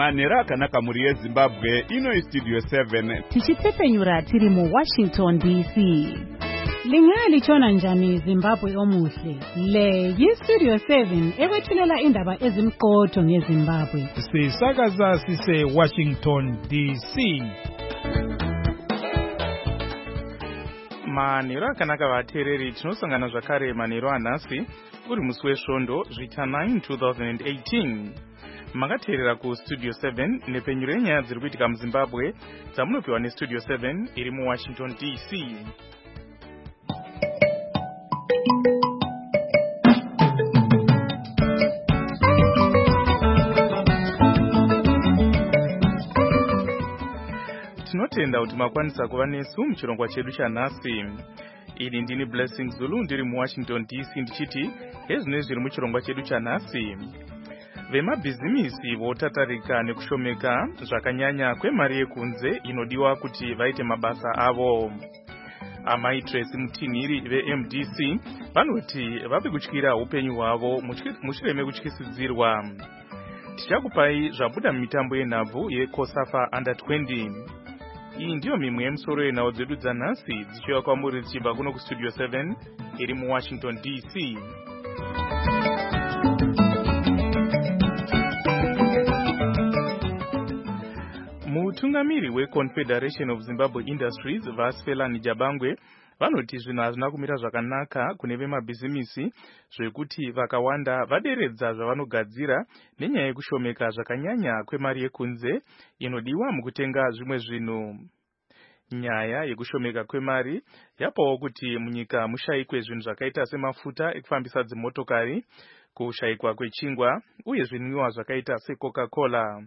Manera akanaka muri yeZimbabwe ino istudio 7 tichitsepenyura tiri mu Washington DC. Lingali chona njani Zimbabwe omuhle. Le yistudio 7 ekwethulela indaba ezimqotho ngeZimbabwe. Sisakaza sise Washington DC. Manero akanaka vateereri, tinosangana zvakare manero anhasi uri musi wesvondo zvita 9 2018. Makateerera ku Studio 7 nepenyuro yenyaya dziri kuitika muZimbabwe dzamunopiwa neStudio 7 iri muWashington DC. Tinotenda kuti makwanisa kuva nesu muchirongwa chedu chanhasi. Ini ndini Blessing Zulu ndiri muWashington DC ndichiti hezvino zviri muchirongwa chedu chanhasi. Vemabhizimisi votatarika nekushomeka zvakanyanya kwemari yekunze inodiwa kuti vaite mabasa avo. Amai Tracy Mutinhiri veMDC vanoti vapi kutyira upenyu hwavo mushure mekutyisidzirwa. Tichakupai zvabuda mumitambo yenhabvu yeCOSAFA Under 20. Iyi ndiyo mimwe yemusoro yenhau dzedu dzanhasi dzichiuya kwamuri dzichibva kuno kuStudio 7 iri muWashington DC. Mutungamiri weConfederation of Zimbabwe Industries Vasfelani Jabangwe vanoti zvinhu hazvina kumira zvakanaka kune vemabhizimisi zvekuti vakawanda vaderedza zvavanogadzira nenyaya yekushomeka zvakanyanya kwemari yekunze inodiwa mukutenga zvimwe zvinhu. Nyaya yekushomeka kwemari yapawo kuti munyika mushayikwe zvinhu zvakaita semafuta ekufambisa dzimotokari, kushayikwa kwechingwa uye zvinwiwa zvakaita seCoca-Cola.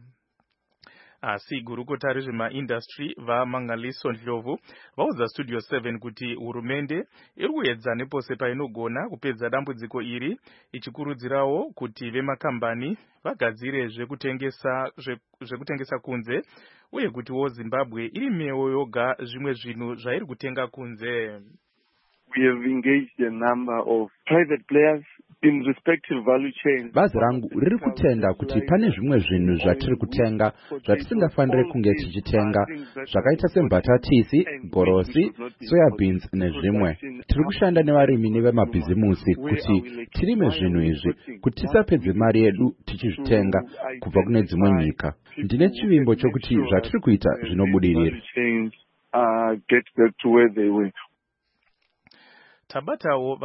Asi gurukota rezvemaindastry vaMangaliso Ndlovu vaudza Studio 7 kuti hurumende iri kuedza nepose painogona kupedza dambudziko iri, ichikurudzirawo kuti vemakambani vagadzire zvekutengesa kunze uye kutiwo Zimbabwe irimewo yoga zvimwe zvinhu zvairi kutenga kunze. We have engaged a number of private players in respective value chains. Bazi rangu riri kutenda kuti pane zvimwe zvinhu zvatiri kutenga zvatisingafanire kunge tichitenga, zvakaita sembatatisi, gorosi, soya beans nezvimwe. Tiri kushanda nevarimi nevemabhizimusi kuti tirime zvinhu izvi kuti tisapedze mari yedu tichizvitenga kubva kune dzimwe nyika. Ndine chivimbo chokuti zvatiri kuita zvinobudirira. Get back to where they were. Tabatawo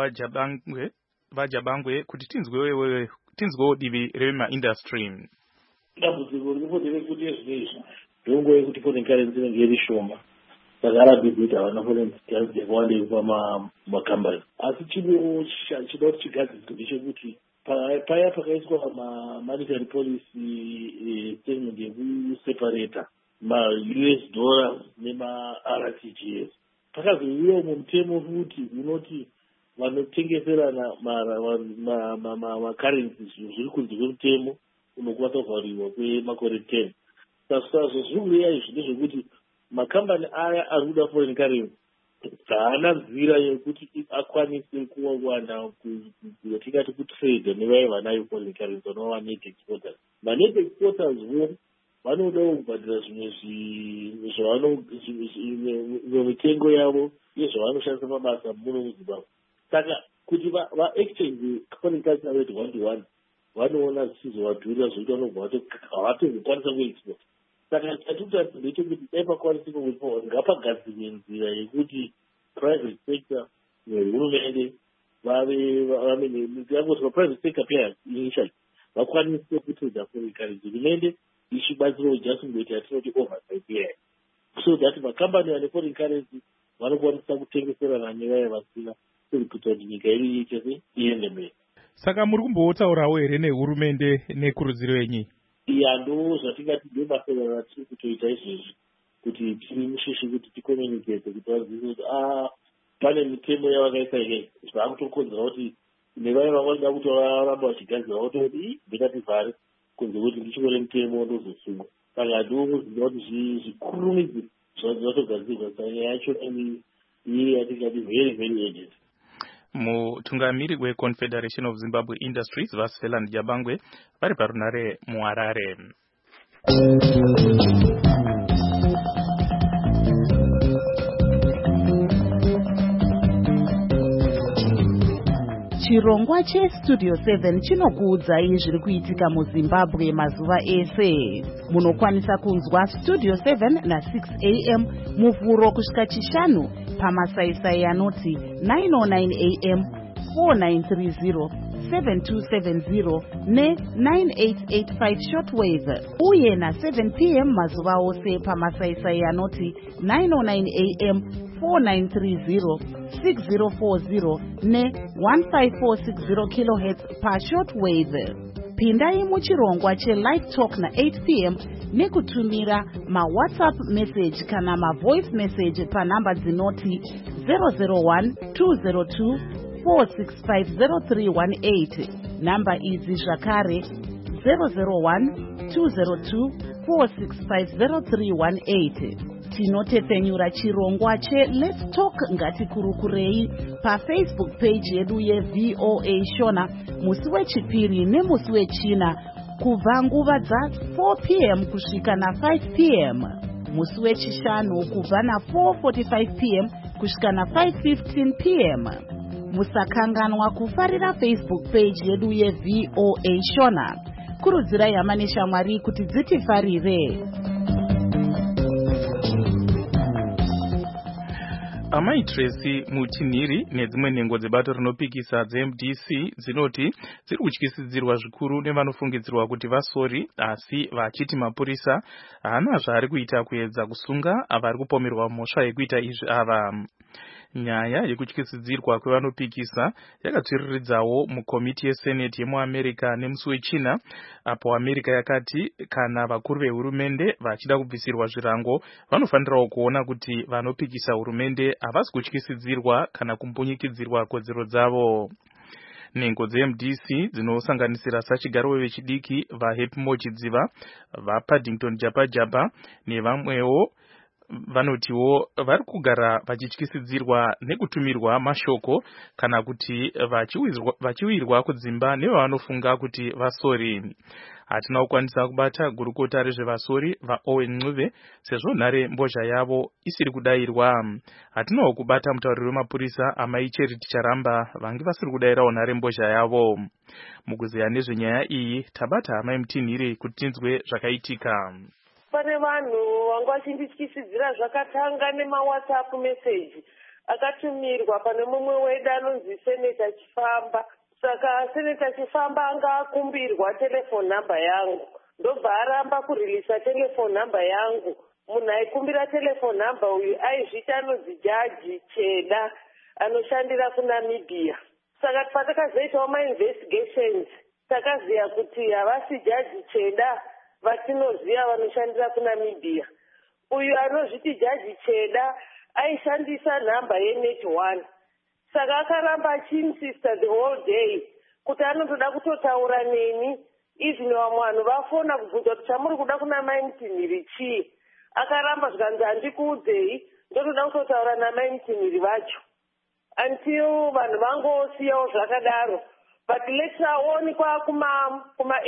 vajabangwe kuti tinzwewo divi remaindastry. Dambudziko rinopotere kuti ezvinezvi ndongo yekuti foreign currency inenge iri shoma, saka arabhizita havana foreign currency yakawanda pamakambani. Asi chido chida kuti chigadzirwe ndechekuti paya pakaiswa monetary policy statement yekuseparata ma-US dollar nema-RTGS, pakazoiwa mumutemo futi unoti vanotengeserana ma-currencies zviri kunze kwemutemo unokwanisa kuvhariwa kwemakore 10. Saka zviri kureva izvi ndezvekuti makambani aya ari kuda foreign currency haana nzira yekuti akwanise kuwana yatingati kutrade nevaya vanayo foreign currency vanova net exporters. Ma-net exporters vo vanodawo kubhadhira zvimwe mitengo yavo yezvavanoshandisa mabasa muno muZimbabwe. Saka kuti va-exchange foreign currency rate 1-to-1 vanoona zvichizovadhurira zvokuti vanobva havatozokwanisa kuexport. Saka chatikutarisa ndechekuti dai pakwanisa going forward ngapagadzirwe nzira yekuti private sector nehurumende yangoti private sector pia initially vakwanise kutrade foreign currency, hurumende ichibatsirawo just yatinoti oversight yayo, so that makambani ane foreign currency vanokwanisa kutengeserana nevaya vasina, kuita kuti nyika iri chese iende mberi. Saka muri kumbotaurawo here nehurumende nekurudziro yenyu? Ndo zvatingati ndebasa ratiri kutoita izvezvi, kuti tiri mushishi kuti tikomunicate kuti vazive kuti pane mitemo yavakaisa iye zvaakutokonzera kuti nevaya vanoda kuti varamba vachigadzira vototi ndingativhare kunze kuti ndichikore mutemo ndozosungwa. Saka ndokuziva kuti zvikurumidzi zvatogadzirwa. Saka nyaya yacho iye yatingati very very urgent. Mutungamiri weConfederation of Zimbabwe Industries Vasfelani Jabangwe vari parunare muHarare. Chirongwa cheStudio 7 chinokuudzai zviri kuitika muZimbabwe mazuva ese. Munokwanisa kunzwa Studio 7 na6 am muvhuro kusvika chishanu pamasaisai anoti 909 am, 4930, 7270 ne9885 shortwave, uye na7 pm mazuva ose pamasaisai anoti 909 am, 4930, 6040 ne1540 kHz pashortwave. Pindai muchirongwa chelive talk na8 pm nekutumira mawhatsapp message kana mavoice message panhamba dzinoti 001 202 4650318. Namba idzi zvakare 001 202 4650318. Tinotepfenyura chirongwa cheLet's Talk Ngatikurukurei paFacebook page yedu yeVOA Shona musi wechipiri nemusi wechina kubva nguva dza4 pm kusvika na5 pm, musi wechishanu kubva na4:45 pm kusvika na5:15 pm. Musakanganwa kufarira Facebook page yedu yeVOA Shona. Kurudzirai hama neshamwari kuti dzitifarire. Amai Tracy Mutinhiri nedzimwe nhengo dzebato rinopikisa dzeMDC dzinoti dziri kutyisidzirwa zvikuru nevanofungidzirwa kuti vasori, asi vachiti mapurisa haana zvaari kuita kuedza kusunga vari kupomerwa mhosva yekuita izvi ava. Nyaya yekutyisidzirwa kwevanopikisa yakatsviriridzawo mukomiti yeseneti yemuAmerica nemusi wechina, apo America yakati kana vakuru vehurumende vachida kubvisirwa zvirango vanofanirawo kuona kuti vanopikisa hurumende havasi kutyisidzirwa kana kumbunyikidzirwa kodzero dzavo. Nhengo dzeMDC dzinosanganisira sachigaro wevechidiki vaHappy Mochidziva, vaPaddington Japajapa nevamwewo vanotiwo vari kugara vachityisidzirwa nekutumirwa mashoko kana kuti vachiwirwa kudzimba nevanofunga kuti vasori. Hatina kukwanisa kubata gurukota rezvevasori vaOwen Ncube sezvo nhare mbozha yavo isiri kudayirwa. Hatinawo kubata mutauriri wemapurisa Amai Charity Charamba vange vasiri kudayirawo nhare mbozha yavo. Mukuzeya nezvenyaya iyi tabata Amai Mutinhiri kuti tinzwe zvakaitika. Pane vanhu vanga vachindityisidzira zvakatanga nemawhatsapp message akatumirwa pane mumwe wedu anonzi Seneta Chifamba. Saka Seneta Chifamba anga akumbirwa telefone namba yangu, ndobva aramba kurilisa telefone namba yangu. Munhu aikumbira telefone namba uyu aizviti anonzi Jaji Cheda anoshandira kuNamibia. Saka patakazoitawo mainvestigations takaziya kuti havasi Jaji Cheda vatinoziva vanoshandira kuNamibia. Uyu anozviti Jaji Cheda aishandisa nhamba yeNet1. Saka akaramba achiinsista the whole day kuti anotoda kutotaura neni, even vamwe vanhu vafona kubvunza kuti chamuri kuda kuna Mai Mutinhiri chii. Akaramba zvikanzi handikuudzei, ndotoda kutotaura naMai Mutinhiri vacho, until vanhu vangosiyawo zvakadaro. But later on kuma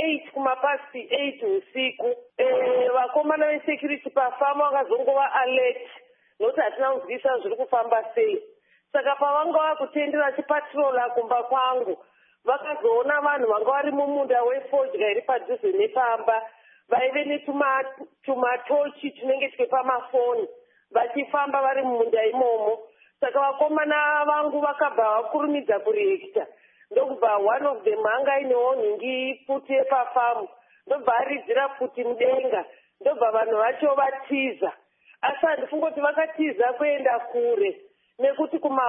8 usiku vakomana vesecurity pafama vakazongova alert nokuti hatina kunzwisisa zviri kufamba sei. Saka pavanga vakutendera vachipatrola kumba kwangu vakazoona vanhu vanga vari mumunda wefodya iri padhuze nepamba, vaive netumatochi tunenge twe pamafoni vachifamba vari mumunda imomo. Saka vakomana vangu vakabva vakurumidza kureacta, ndokubva one of them anga ainewo nhingi futi yepafamu, ndobva aridzira futi mudenga, ndobva vanhu vacho vatiza. Asi handifunga kuti vakatiza kuenda kure, nekuti kuma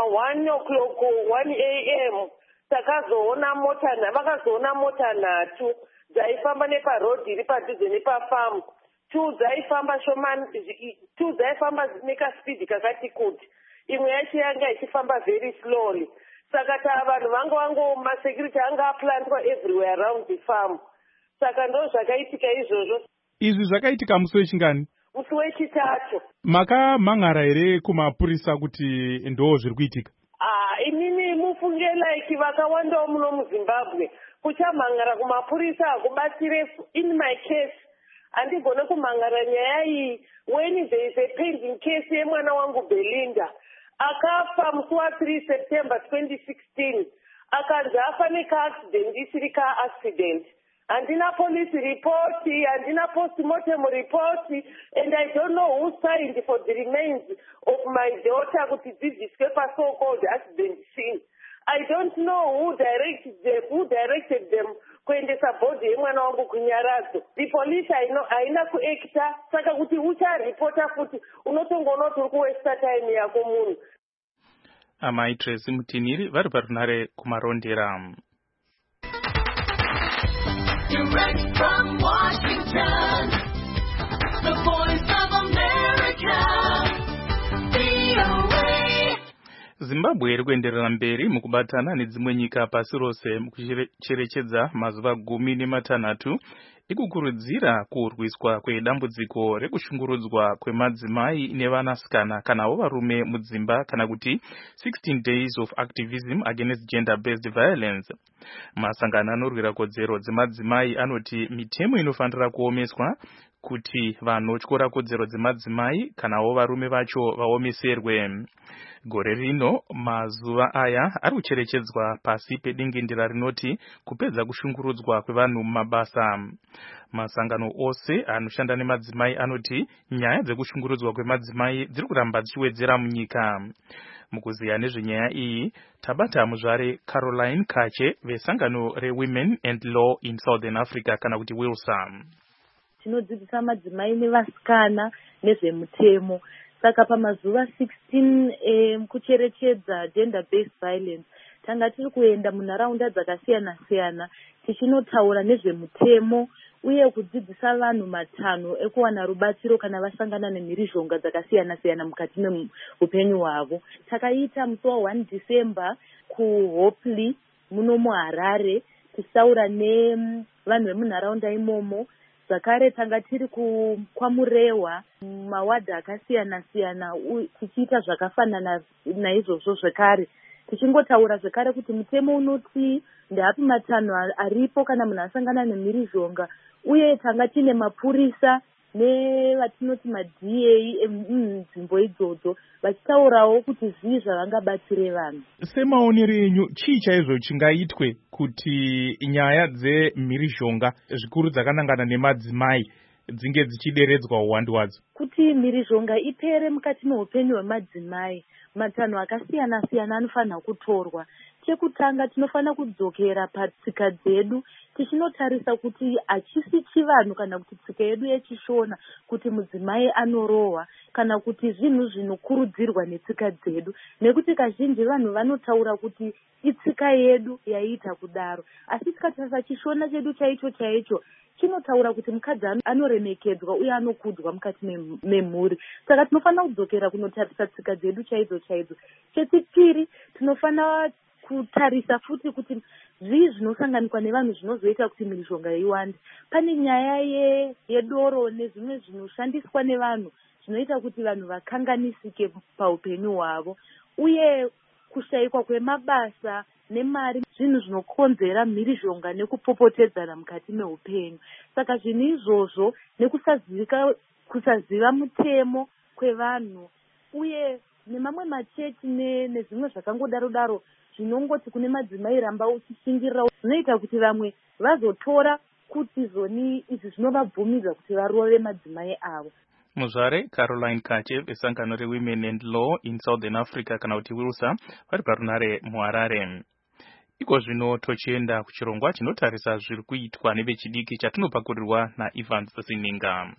1 am vakazoona mota 3 dzaifamba neparodhi iri padhuze nepafamu. 2 dzaifamba nekaspidi kakati kuti, imwe yacho yanga ichifamba very slowly. Saka vanhu vangu masecurity anga aplantwa everywhere around the farm. Saka ndo zvakaitika izvozvo. Izvi zvakaitika musi wechingani? Musi wechitatu. Makamhan'ara here kumapurisa kuti ndo zviri kuitika? Inini mufunge like vakawandawo muno muZimbabwe. Kuchamhan'ara kumapurisa hakubatsire. In my case handigone kumhangara nyaya iyi when there is a pending case yemwana wangu Belinda akafa musi wa3 September 2016 akanzi afa nekaaccident isiri kaaccident. Handina police report, handina post-mortem report, and I don't know who signed for the remains of my daughter kuti dzidziswe so-called accident scene. I don't know who directed them kuendesa body yemwana wangu kunyaradzo. The police haina kuacta, saka kuti ucharipota futi unotongoona kuti uri kuwaste time yako munhu. Amai Tracy Mutiniri vari parunare kumarondera. Direct from Washington, the voice of America, VOA. Zimbabwe iri kuenderera mberi mukubatana nedzimwe nyika pasi rose mukucherechedza mazuva 16 ikukurudzira kurwiswa kwedambudziko rekushungurudzwa kwemadzimai nevanasikana kanawo varume mudzimba kana kuti 16 days of activism against gender-based violence. Masangano anorwira kodzero dzemadzimai anoti mitemo inofanira kuomeswa kuti vanotyora kodzero dzemadzimai kanawo varume vacho vaomeserwe. Gore rino mazuva aya ari kucherechedzwa pasi pedingindira rinoti kupedza kushungurudzwa kwevanhu mumabasa. Masangano ose anoshanda nemadzimai anoti nyaya dzekushungurudzwa kwemadzimai dziri kuramba dzichiwedzera munyika. Mukuziya nezvenyaya iyi tabata muzvare Caroline Kache vesangano reWomen and Law in Southern Africa kana kuti WILSA. Tinodzidzisa madzimai nevasikana nezvemutemo. Saka pamazuva 16 kucherechedza gender-based violence tanga tiri kuenda munharaunda dzakasiyana-siyana tichinotaura nezvemutemo uye kudzidzisa vanhu matanho ekuwana rubatsiro kana vasangana nemhirizhonga dzakasiyana-siyana mukati meupenyu hwavo. Takaita musi wa1 December kuHopley muno muHarare tichitaura nevanhu vemunharaunda imomo. Zvakare tanga tiri kwaMurehwa mawadhi akasiyana-siyana tichiita zvakafanana naizvozvo zvekare. Tichingotaura zvekare kuti mutemo unoti ndeapi matanho aripo kana munhu asangana nemhirizhonga uye tanga tine mapurisa nevatinoti maDA nzvimbo idzodzo vachitaurawo kuti zvii zvavangabatsire vanhu. Semaonero enyu chii chaizvo chingaitwe kuti nyaya dzemhirizhonga zvikuru dzakanangana nemadzimai dzinge dzichideredzwa uwandu wadzo? Kuti mhirizhonga ipere mukati meupenyu hwemadzimai, matanho akasiyana-siyana anofanira kutorwa. Chekutanga tinofanira kudzokera patsika dzedu tichinotarisa kuti hachisi chivanhu kana kuti tsika yedu yechishona kuti mudzimai anorohwa kana kuti zvinhu zvinokurudzirwa netsika dzedu, nekuti kazhinji vanhu vanotaura kuti itsika yedu yaiita kudaro, asi tikatarisa chishona chedu chaicho chinotaura kuti mukadzi anoremekedzwa uye anokudzwa mukati memhuri. Saka tinofanira kudzokera kunotarisa tsika dzedu chaidzo. Chechipiri tinofanira kutarisa futi kuti zvii zvinosanganikwa nevanhu zvinozoita kuti mhirizhonga iwande. Pane nyaya yedoro nezvimwe zvinoshandiswa nevanhu zvinoita kuti vanhu vakanganisike paupenyu hwavo, uye kushayikwa kwemabasa nemari zvinhu zvinokonzera mhirizhonga nekupopotedzana mukati meupenyu. Saka zvinhu izvozvo nekusaziva mutemo kwevanhu uye nemamwe machechi nezvimwe zvakangodaro zvinongoti kune madzimai ramba uchishingirira zvinoita kuti vamwe vazotora kuti zoni izvi zvinovabvumidza kuti varove madzimai avo. Muzvare Caroline Kache vesangano reWomen and Law in Southern Africa kana kuti WILSA vari parunare muHarare. Iko zvino tochienda kuchirongwa chinotarisa zviri kuitwa nevechidiki chatinopakurirwa naEvans Zininga.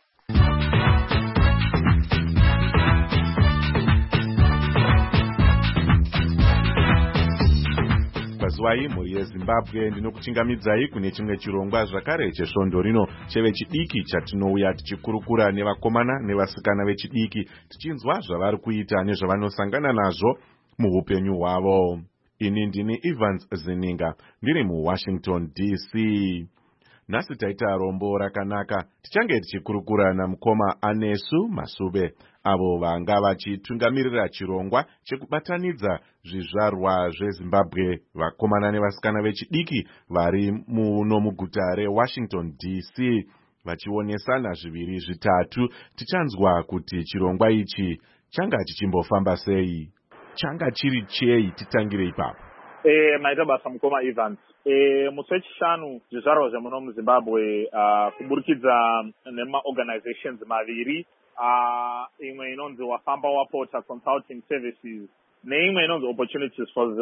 Pazwai muri yeZimbabwe ndinokuchingamidzai kune chimwe chirongwa zvakare chesvondo rino chevechidiki chatinouya tichikurukura nevakomana nevasikana vechidiki tichinzwa zvavari kuita nezvavanosangana nazvo muupenyu hwavo. Ini ndini Evans Zininga ndiri muWashington DC. Nhasi taita rombo rakanaka tichange tichikurukura namukoma Anesu Masube avo vanga vachitungamirira chirongwa chekubatanidza zvizvarwa zveZimbabwe vakomana nevasikana vechidiki vari muno muguta reWashington DC. vachionesana zviviri zvitatu. Tichanzwa kuti chirongwa ichi changa chichimbofamba sei, changa chiri chei. Titangire ipapo. Maita basa mukoma Evans. Musi wechishanu zvizvarwa zvemuno muZimbabwe kuburikidza nemaorganizations maviri, imwe inonzi Wafamba Wapota Consulting Services neimwe inonzi Opportunities for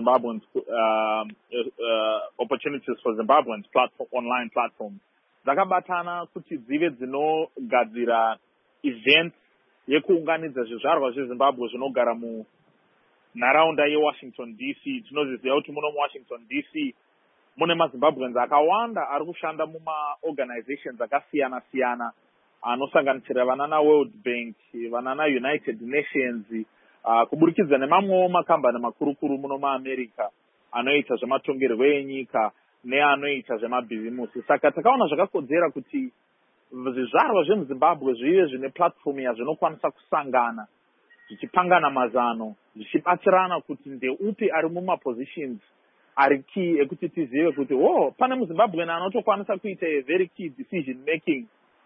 Zimbabweans platform, online platform, dzakabatana kuti dzive dzinogadzira event yekuunganidza zvizvarwa zveZimbabwe zvinogara munharaunda yeWashington DC. Tinoziva kuti muno muWashington DC mune maZimbabweans akawanda ari kushanda mumaorganizations akasiyana siyana anosanganisira vanana World Bank, vanana United Nations, kuburikidza nemamwewo makambani makurukuru muno muAmerica anoita zvematongerwo enyika neanoita zvemabhizimusi. Saka takaona zvakakodzera kuti zvizvarwa zvemuZimbabwe zvive zvine platform yazvinokwanisa kusangana, zvichipangana mazano, zvichibatsirana kuti ndeupi ari mumapositions ari key ekuti tizive kuti pane muZimbabwe anotokwanisa kuita a very key decision making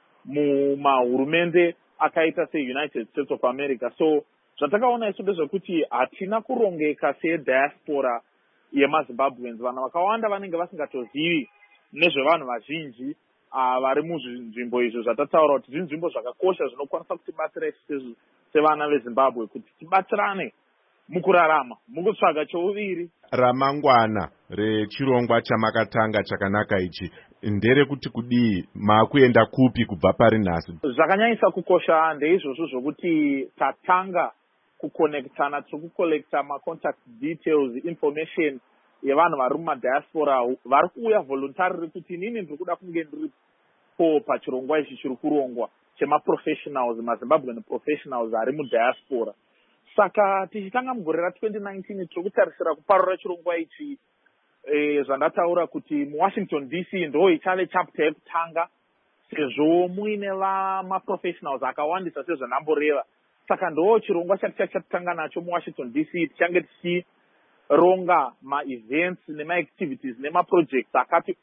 mumahurumende akaita seUnited States of America. So zvatakaona isu ndezvekuti hatina kurongeka sediaspora yemaZimbabweans. Vanhu vakawanda vanenge vasingatozivi nezvevanhu vazhinji vari muzvinzvimbo izvo zvatataura kuti zvinzvimbo zvakakosha zvinokwanisa kutibatsira isu sevana veZimbabwe kuti tibatsirane mukurarama, mukutsvaga chouviri. Ramangwana rechirongwa chamakatanga chakanaka ichi nderekuti kudii, makuenda kupi kubva pari nhasi? Zvakanyanyisa kukosha ndeizvozvo zvokuti tatanga kukonektana, tiri kukolekta macontact details, information yevanhu vari mumadiaspora vari kuuya voluntarily kuti inini ndiri kuda kunge ndiripo pachirongwa ichi chiri kurongwa chemaprofessionals, maZimbabwean professionals ari mudiaspora. Saka tichitanga mugore ra2019 tiri kutarisira kuparura chirongwa ichi, zvandataura kuti muWashington DC ndo ichave chapter yekutanga sezvo muine vamaprofessionals akawandisa sezvanamboreva. Saka ndo chirongwa chatanga nacho muWashington DC. Tichange tichironga maevents nemaactivities nemaprojects akati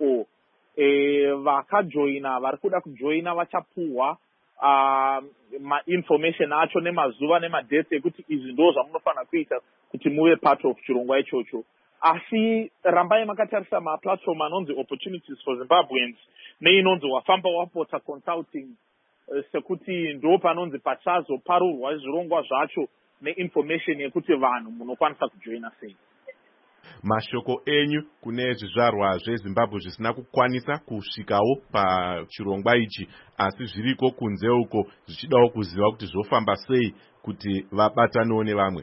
vakajoina, vari kuda kujoina vachapuhwa information acho nemazuva nemadate ekuti izvi ndo zvamunofanira kuita kuti muve part of chirongwa ichocho. Asi rambai makatarisa maplatform anonzi Opportunities for Zimbabweans neinonzi Wafamba Wapota Consulting, sekuti ndo panonzi pachazoparurwa zvirongwa zvacho neinformation yekuti vanhu munokwanisa kujoina sei. Mashoko enyu kune zvizvarwa zveZimbabwe zvisina kukwanisa kusvikawo pachirongwa ichi asi zviriko kunze uko zvichidawo kuziva kuti zvofamba sei kuti vabatanewo nevamwe?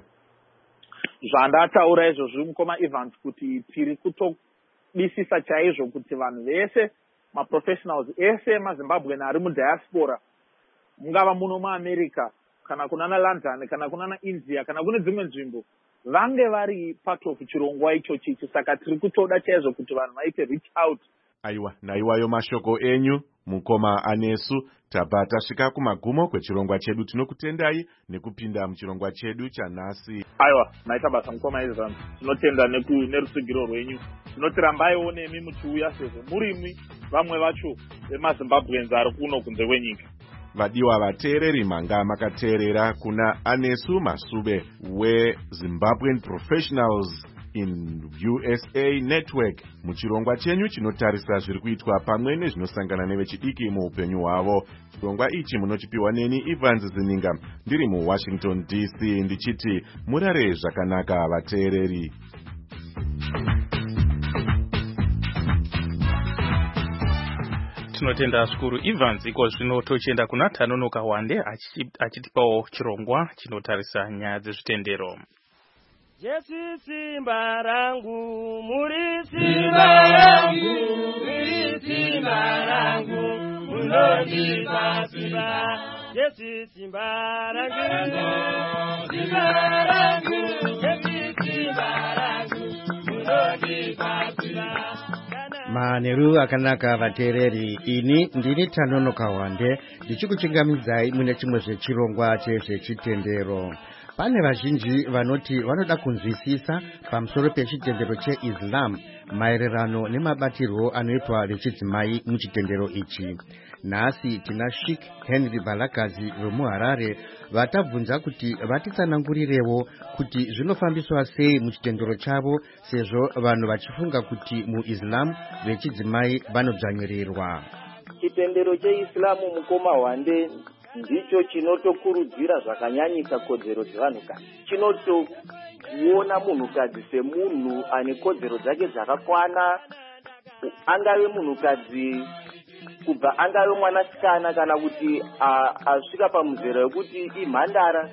Zvandataura izvozvo mukoma Evans kuti tiri kutobisisa chaizvo kuti vanhu vese maprofessionals ese emaZimbabwean ari mudiaspora, mungava muno muAmerica kana kunana London kana kunana India kana kune dzimwe nzvimbo, vange vari part of chirongwa ichochi. Saka tiri kutoda chaizvo kuti vanhu vaite reach out. Aiwa, naiwayo mashoko enyu mukoma Anesu. Tabva tasvika kumagumo kwechirongwa chedu. Tinokutendai nekupinda muchirongwa chedu chanhasi. Aiwa, maita basa mukoma Evans. Tinotenda nerutsigiro rwenyu. Tinotirambaiwo nemi muchiuya sezvo murimwi vamwe vacho vemaZimbabweans ari kuno kunze kwenyika. Vadiwa vateereri, manga makateerera kuna Anesu Masube weZimbabwean Professionals in USA Network muchirongwa chenyu chinotarisa zviri kuitwa pamwe nezvinosangana nevechidiki muupenyu hwavo. Chirongwa ichi munochipiwa neni Evans Zininga ndiri muWashington DC ndichiti murare zvakanaka vateereri. Tinotenda zvikuru Evans. Iko zvino tochienda kuna Tanonoka Wande achitipawo chirongwa chinotarisa nyaya dzezvitendero. Jesu simba rangu, muri simba rangu, muri simba rangu, munondipa simba. Jesu simba rangu, simba rangu, Jesu simba rangu, munondipa simba. Maneru akanaka vateereri, ini ndini Tanonoka Wande ndichikuchingamidzai mune chimwe zvechirongwa chezvechitendero. Pane vazhinji vanoti vanoda kunzwisisa pamusoro pechitendero cheIslam maererano nemabatirwo anoitwa vechidzimai muchitendero ichi. nhasi tina Sheikh Henry Balakazi vemuHarare vatabvunza kuti vatitsanangurirewo kuti zvinofambiswa sei muchitendero chavo sezvo vanhu vachifunga kuti muIslam vechidzimai vanodzvanyirirwa. Chitendero cheIslamu mukoma Hwande ndicho chinotokurudzira zvakanyanyisa kodzero dzevanhukadzi. Chinotoona munhukadzi semunhu ane kodzero dzake dzakakwana, angave munhukadzi kubva angave mwanasikana kana kuti asvika pamuzera wekuti imhandara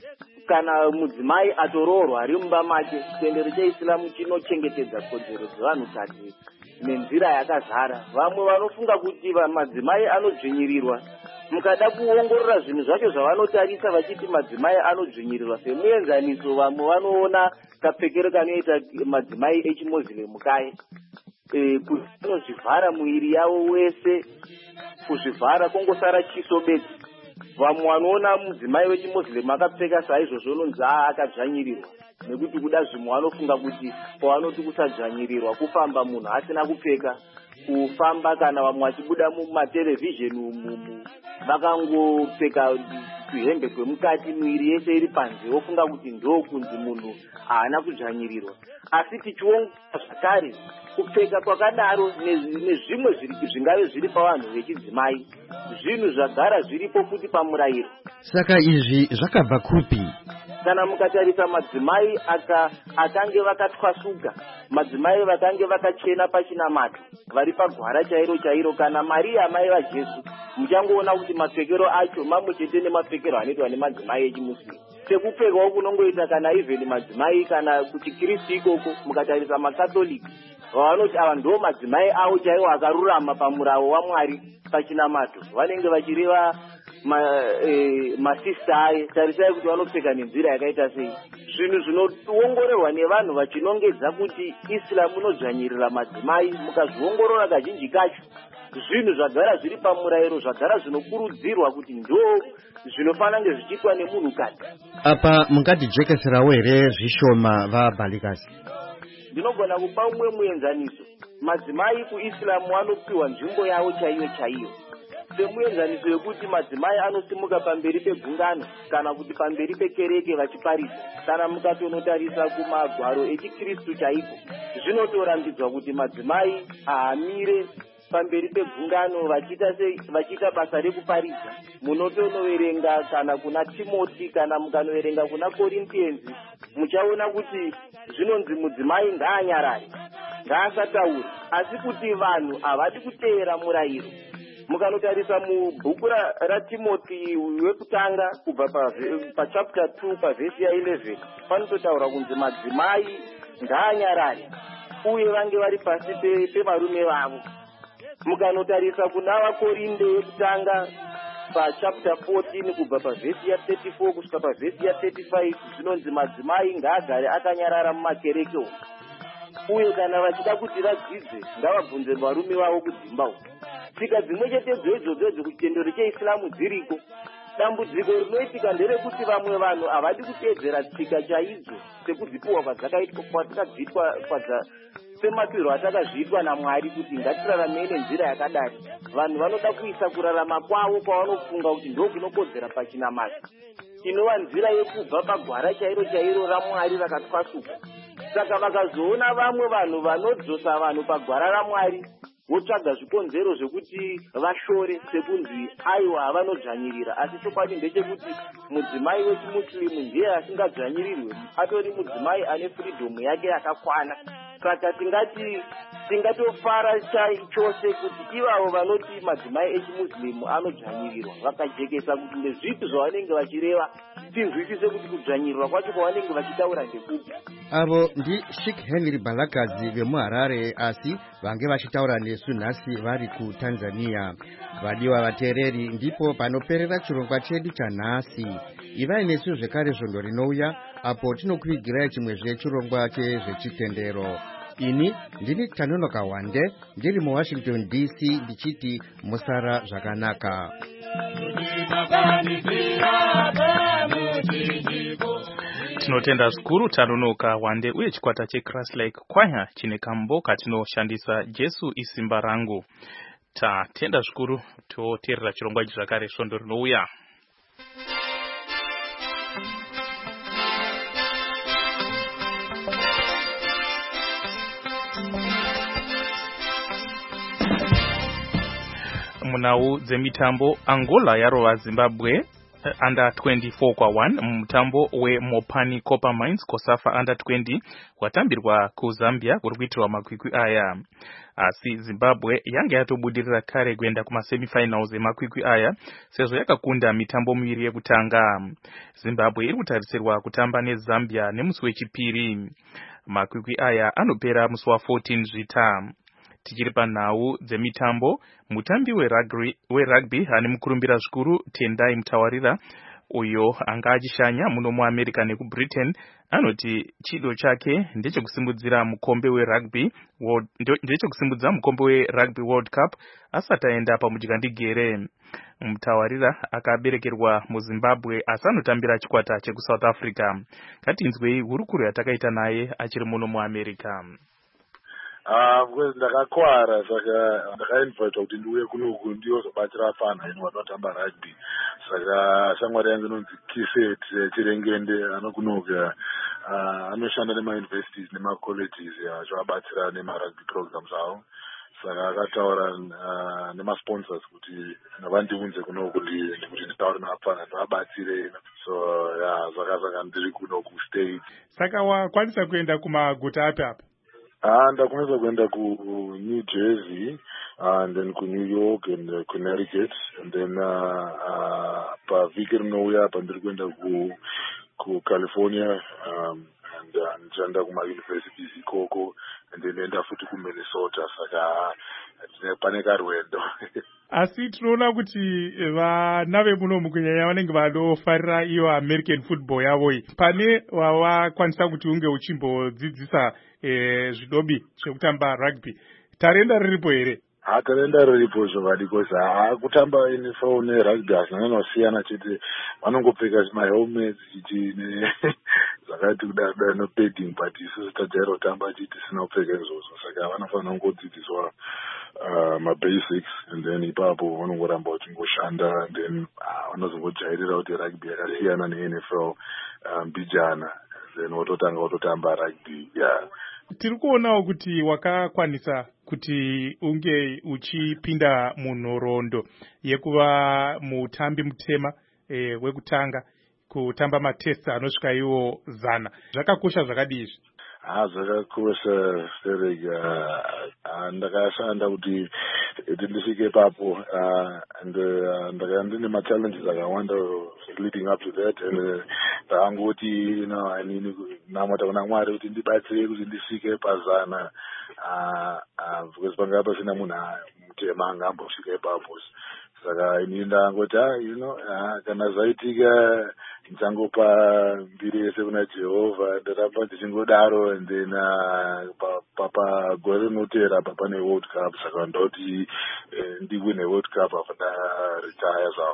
kana mudzimai atoroorwa ari mumba make. Chitendero cheIslamu chinochengetedza kodzero dzevanhukadzi nenzira yakazara. Vamwe vanofunga kuti madzimai anodzvinyirirwa, mukada kuongorora zvinhu zvacho zvavanotarisa vachiti madzimai anodzvinyirirwa semuenzaniso, vamwe vanoona kapfekero kanoita madzimai echimozilemu kaye, kuti anozvivhara muiri yavo wese, kuzvivhara kongosara chiso bedzi. Vamwe vanoona mudzimai wechimozilemu akapfeka saizvozvo unonzi akadzvanyirirwa, nekuti kuda zvimwe vanofunga kuti pavanoti kusadzvanyirirwa kufamba munhu asina kupfeka, kufamba kana vamwe vachibuda mumaterevhizheni umu vakangopfeka tuhembe kwemukati mwiri yese iri panze, vofunga kuti ndokunzi munhu haana kudzvanyirirwa. Asi tichiongorora zvakare kupfeka kwakadaro nezvimwe zvingave zviri pavanhu vechidzimai, zvinhu zvagara zviripo futi pamurayiro. Saka izvi zvakabva kupi? Kana mukatarisa madzimai akange vakatwasuka, madzimai vakange vakachena pachinamato, vari pagwara chairo chairo, kana Maria mai vaJesu, muchangoona kuti mapfekero acho mamwe chete nemapfekero anoitwa nemadzimai echimuslimu. Sekupfekawo kunongoita kana ivheni madzimai kana kuchiKristu ikoko, mukatarisa makatoliki vanoti ava ndo madzimai avo chaiwo akarurama pamuravo waMwari pachinamato, vanenge vachireva masista aye. Tarisai kuti vanopfeka nenzira yakaita sei. Zvinhu zvinoongororwa nevanhu vachinongedza kuti Islamu inodzvanyirira madzimai, mukazviongorora kazhinji kacho zvinhu zvagara zviri pamurayiro, zvagara zvinokurudzirwa kuti ndo zvinofanira kunge zvichiitwa nemunhukadzi. Apa mungatijekeserawo here zvishoma vaBalikazi? Ndinogona kupa umwe muenzaniso. Madzimai kuIslamu anopiwa nzvimbo yavo chaiyo chaiyo, semuenzaniso yekuti madzimai anosimuka pamberi pegungano kana kuti pamberi pekereke vachiparidza. Kana mukatonotarisa kumagwaro echiKristu chaiko, zvinotorambidzwa kuti madzimai aamire pamberi pegungano vachiita basa rekuparidza. Munotonoverenga kana kuna Timoti kana mukanoverenga kuna Corinthians, muchaona kuti zvinonzi mudzimai ngaanyarare, ngaasataure, asi kuti vanhu havadi kuteera murayiro. Mukanotarisa mubhuku raTimoti wekutanga kubva pachapter 2 pavhesi ya11 panototaura kunzi madzimai ngaanyarare uye vange vari pasi pevarume vavo. Mukanotarisa kuna vaKorinde wekutanga pachapter 14 kubva pavhesi ya34 kusvika pavhesi ya35 zvinonzi madzimai ngaagare akanyarara mumakereke umu, uye kana vachida kuti vadzidze ngavabvunze varume vavo kudzimba uku. Tsika dzimwe chetedzo idzodzo kuchitendero cheIslamu dziriko. Dambudziko rinoitika nderekuti vamwe vanhu havadi kuteedzera tsika chaidzo sekudzipiwa kwadzakaitwa kwatakadziitwa semapirwo atakazviitwa naMwari kuti ngatiraramei nenzira yakadai. Vanhu vanoda kuisa kurarama kwavo kwavanofunga kuti ndokunokodzera pachinamato, inova nzira yekubva pagwara chairo chairo raMwari rakatwasuka. Saka vakazoona vamwe vanhu vanodzosa vanhu pagwara raMwari, votsvaga zvikonzero zvekuti vashore sekunzi aiwa havanodzvanyirira. Asi chokwadi ndechekuti mudzimai wechimuslimu ndiye asingadzvanyirirwe, atori mudzimai ane freedom yake yakakwana. Saka tingatofara chose kuti ivavo vanoti madzimai echimuslimu anodzvanyirirwa vakajekesa kuti ndezvipi zvavanenge vachireva, tinzwisise kuti kudzvanyirirwa kwacho kwavanenge vachitaura ndekupi. Avo ndi Sheikh Henry Balakazi vemuHarare, asi vange vachitaura nesu nhasi vari kuTanzania. Vadiwa vateereri, ndipo panoperera chirongwa chedu chanhasi. Ivai nesu zvekare svondo rinouya apo tinokuvigirai chimwezve chirongwa chezvechitendero. Ini ndini Tanonoka Wande, ndiri muWashington DC, ndichiti musara zvakanaka. Tinotenda zvikuru Tanonoka Wande uye chikwata cheChrist Like Choir chine kambo katinoshandisa Jesu isimba rangu. tatenda zvikuru toteerera chirongwa ichi zvakare svondo rinouya. Munhau dzemitambo, Angola yarova Zimbabwe under 24 kwa 1 mumutambo weMopani Copper Mines Kosafa under 20 watambirwa kuZambia kuri kuitirwa makwikwi aya. Asi Zimbabwe yange yatobudirira kare kuenda kumasemifinals emakwikwi aya sezvo yakakunda mitambo miviri yekutanga. Zimbabwe iri kutarisirwa kutamba neZambia nemusi wechipiri. Makwikwi aya anopera musi wa14 Zvita. Tichiri panhau dzemitambo, mutambi werugby ane mukurumbira zvikuru Tendai Mutawarira, uyo anga achishanya muno muAmerica nekuBritain, anoti chido chake ndechekusimudzira mukombe werugby World Cup asati aenda pamudyandegere. Mutawarira akaberekerwa muZimbabwe asi anotambira chikwata chekuSouth Africa. Katinzwei hurukuro yatakaita naye achiri muno muAmerica. Because ndakakwara saka ndakainvitwa kuti ndiuye kunoku ndiyozobatsira fana ino vanotamba rugby. Saka shamwari yangu inonzi Kiset Chirengende anokunoka anoshanda nemauniversities nemacolleges achivabatsira nemarugby programs avo. Saka akataura nemasponsors kuti vandiunze kunoku kuti nditaure navafana ndivabatsire. So saka ndiri kunoku state. Saka wakwanisa kuenda kumaguta api apa? Ndakwanisa kuenda kuNew Jersey, and then kuNew York and Connecticut, and then pavhiki rinouya apa ndiri kuenda kuCalifornia, and ndichaenda kumauniversities ikoko, and then enda futi kuMinnesota. Saka pane karwendo. Asi tinoona kuti vana vemunomu kunyanya vanenge vanofarira iyo American football yavo iyi. Pane wawakwanisa kuti unge uchimbodzidzisa zvidobi zvekutamba rugby. Tarenda riripo here? Tarenda riripo zvakadi because kutamba NFL nerugby hazinyanyakusiyana chete. Vanongopfeka mahelmets chiti zvakati kudada nopadding, but isusu tajaira kutamba chiti tisina kupfeka izvozvo. Saka vanofanira kungodzidziswa mabasics, and then ipapo vanongoramba vachingoshanda, and then vanozongojairira kuti rugby yakasiyana neNFL mbijana, then vototamba rugby. Tiri kuonawo kuti wakakwanisa kuti unge uchipinda munhoroondo yekuva mutambi mutema wekutanga kutamba matest anosvika iwo 100. Zvakakosha zvakadii izvi? Zvakakosha stereka. Ndakashanda kuti ndisvike ipapo, ndakanga ndine machallenges akawanda leading up to that, and ndakangoti namata kuna Mwari kuti ndibatsire kuti ndisvike pa100, because panga pasina munhu mutema angambosvika ipapo. Saka ini ndangoti kana zvaitika ndichangopa mbiri yese kuna Jehovha, ndaramba ndichingodaro, and then pagore rinotevera pane World Cup. Saka ndoti ndiwine World Cup afa ndaretire zvangu.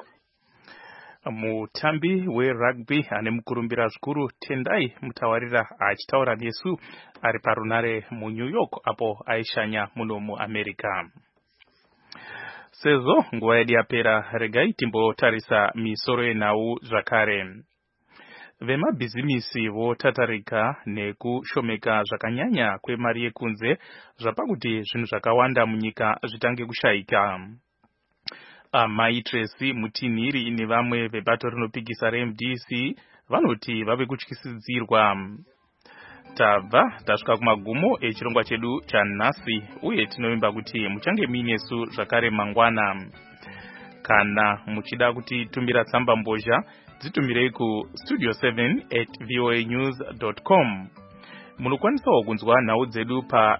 Mutambi werugby ane mukurumbira zvikuru Tendai Mutawarira achitaura nesu ari parunare muNew York apo aishanya muno muAmerica. Sezvo nguva yedu yapera, regai timbotarisa misoro yenhau zvakare. Vemabhizimisi votatarika nekushomeka zvakanyanya kwemari yekunze zvapakuti zvinhu zvakawanda munyika zvitange kushayika. Amai Tracy Mutinhiri nevamwe vebato rinopikisa reMDC vanoti vave kutyisidzirwa. Tabva tasvika kumagumo echirongwa chedu chanhasi, uye tinovimba kuti muchange muinesu zvakare mangwana. Kana muchida kutitumbira tsamba mbozha, dzitumirei ku studio7@voanews.com. Munokwanisawo kunzwa nhau dzedu pa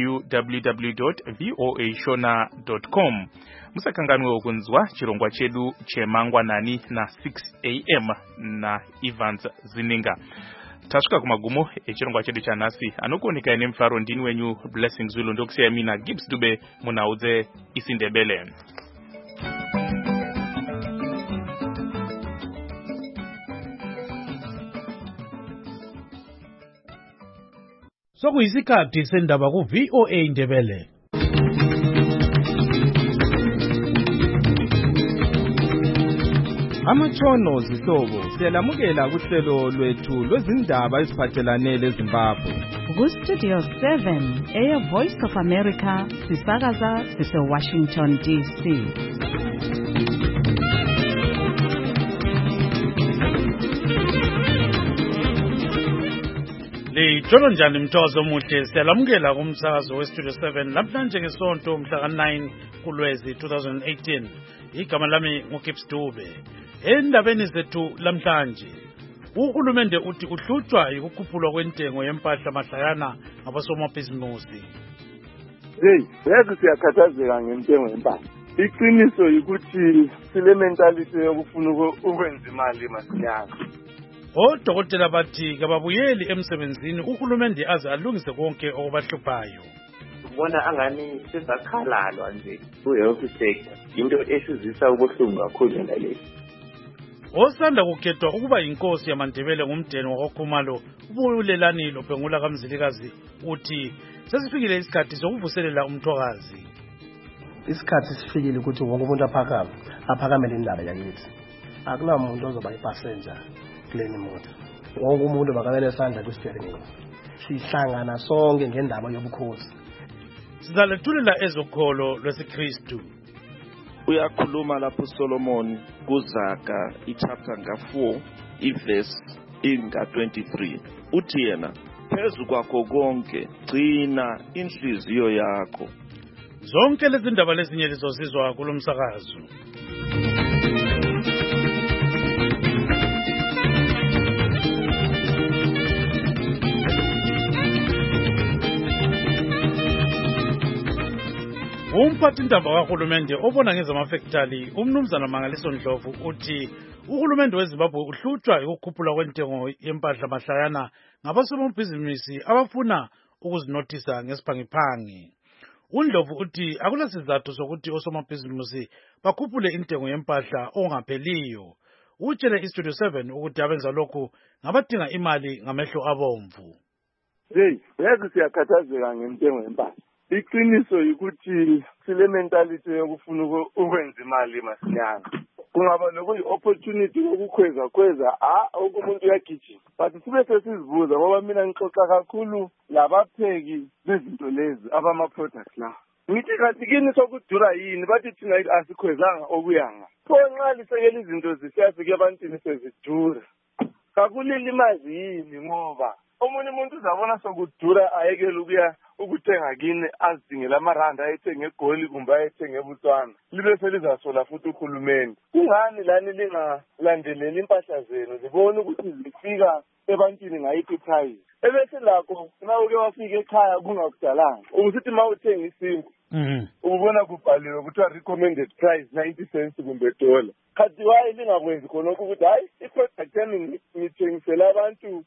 www.voashona.com. Musakanganwewo kunzwa chirongwa chedu chemangwanani na 6 AM na Evans Zininga. Tasvika kumagumo echirongwa chedu chanhasi, anokuoneka ine mufaro ndini wenyu Blessing Zulu, ndokusiyai mina Gibbs Dube munhau dzeIsindebele. Sokuyisikhathi sendaba ku VOA Ndebele. Amatshono zihlobo siyalamukela kuhlelo lwethu lwezindaba eziphathelane leZimbabwe. Ku-Studio 7 Voice of America sisakaza sise-Washington DC. Lijolo njani Mthozo Muhle, siyalamukela kumsakazo we-Studio 7 namhlanje ngesonto mhla ka-9 kuLwezi 2018. Igama lami nguKips Dube. Endabeni zethu lamhlanje, uhulumende uthi uhlutshwa yikukhuphulwa kwentengo yempahla mahlayana ngabosomabhizimusi. Yazi siyakhathazeka ngentengo yempahla. Iqiniso yikuthi sile mentality yokufuna ukwenza imali masinyana. Odokotela bathi kababuyeli emsebenzini uhulumende aze alungise konke okubahluphayo. Ubona angani sizakhalalwa nje ku-health sector, into esizisa ubuhlungu kakhulu nalesi. Osanda kukhethwa ukuba inkosi yamaNdebele ngumdeni wakwaKhumalo ubulelani loBhengula kaMzilikazi uthi sesifikile isikhathi sokuvuselela umthokazi. Isikhathi sifikile ukuthi wonke umuntu aphakamele indaba yakithi. Akunamuntu ozoba ipassenger kule moto. Wonke umuntu makabele esandla ku-steering wheel. Sihlangana sonke ngendaba yobukhosi. Sizalethulela ezokholo lwesiKristu. Uyakhuluma lapho Solomon kuZaga ichapter nga-4 iverse inga-23. Uthi yena, phezu kwakho konke gcina inhliziyo yakho. Zonke lezi ndaba lezinye lizozizwa kulo msakazo. Umphathindaba kahulumende obona ngezamafektali umnumzana Mangaliso Ndlovu uthi uhulumende weZimbabwe uhlutshwa ukukhuphula kwentengo yempahla mahlayana ngabosomabhizinisi abafuna ukuzinothisa ngesiphangiphangi. uNdlovu uthi akulasizathu sokuthi osomabhizinisi bakhuphule intengo yempahla ongapheliyo. Utshele iStudio 7 ukuthi abenza lokhu ngabadinga imali ngamehlo abomvu. Yazi siyakhathazeka ngentengo yempahla. Iqiniso yikuthi sile mentality yokufuna ukwenza imali masinyana. Kungaba nokuyi-opportunity yokukhweza okumuntu uyagijima. But sibe sesizibuza ngoba mina ngixoxa kakhulu labapheki bezinto lezi abama-products la. Ngithi kathi kini sokudura yini bathi thina asikhwezanga okuyanga. Pho nxa lisekela izinto zisiyafika ebantwini sezidura. Kakulili imali yini ngoba omunye umuntu uzabona sokudura ayekela ukuthenga kini azidingela amaranda ayethenge eGoli kumbe ayethenge eBotswana libe selizasola futhi uhulumeni. Kungani lani lingalandeleli impahla zenu zibone ukuthi zifika ebantwini ngayiphi price ebese lakho nawuke wafika ekhaya kungakudalanga ukusithi mawuthenga isimpu ubona kubhaliwe kuthiwa recommended price 90 cents kumbe $1. Khathi waye lingakwenzi khona ukuthi hayi iproduct yami ngithengisela abantu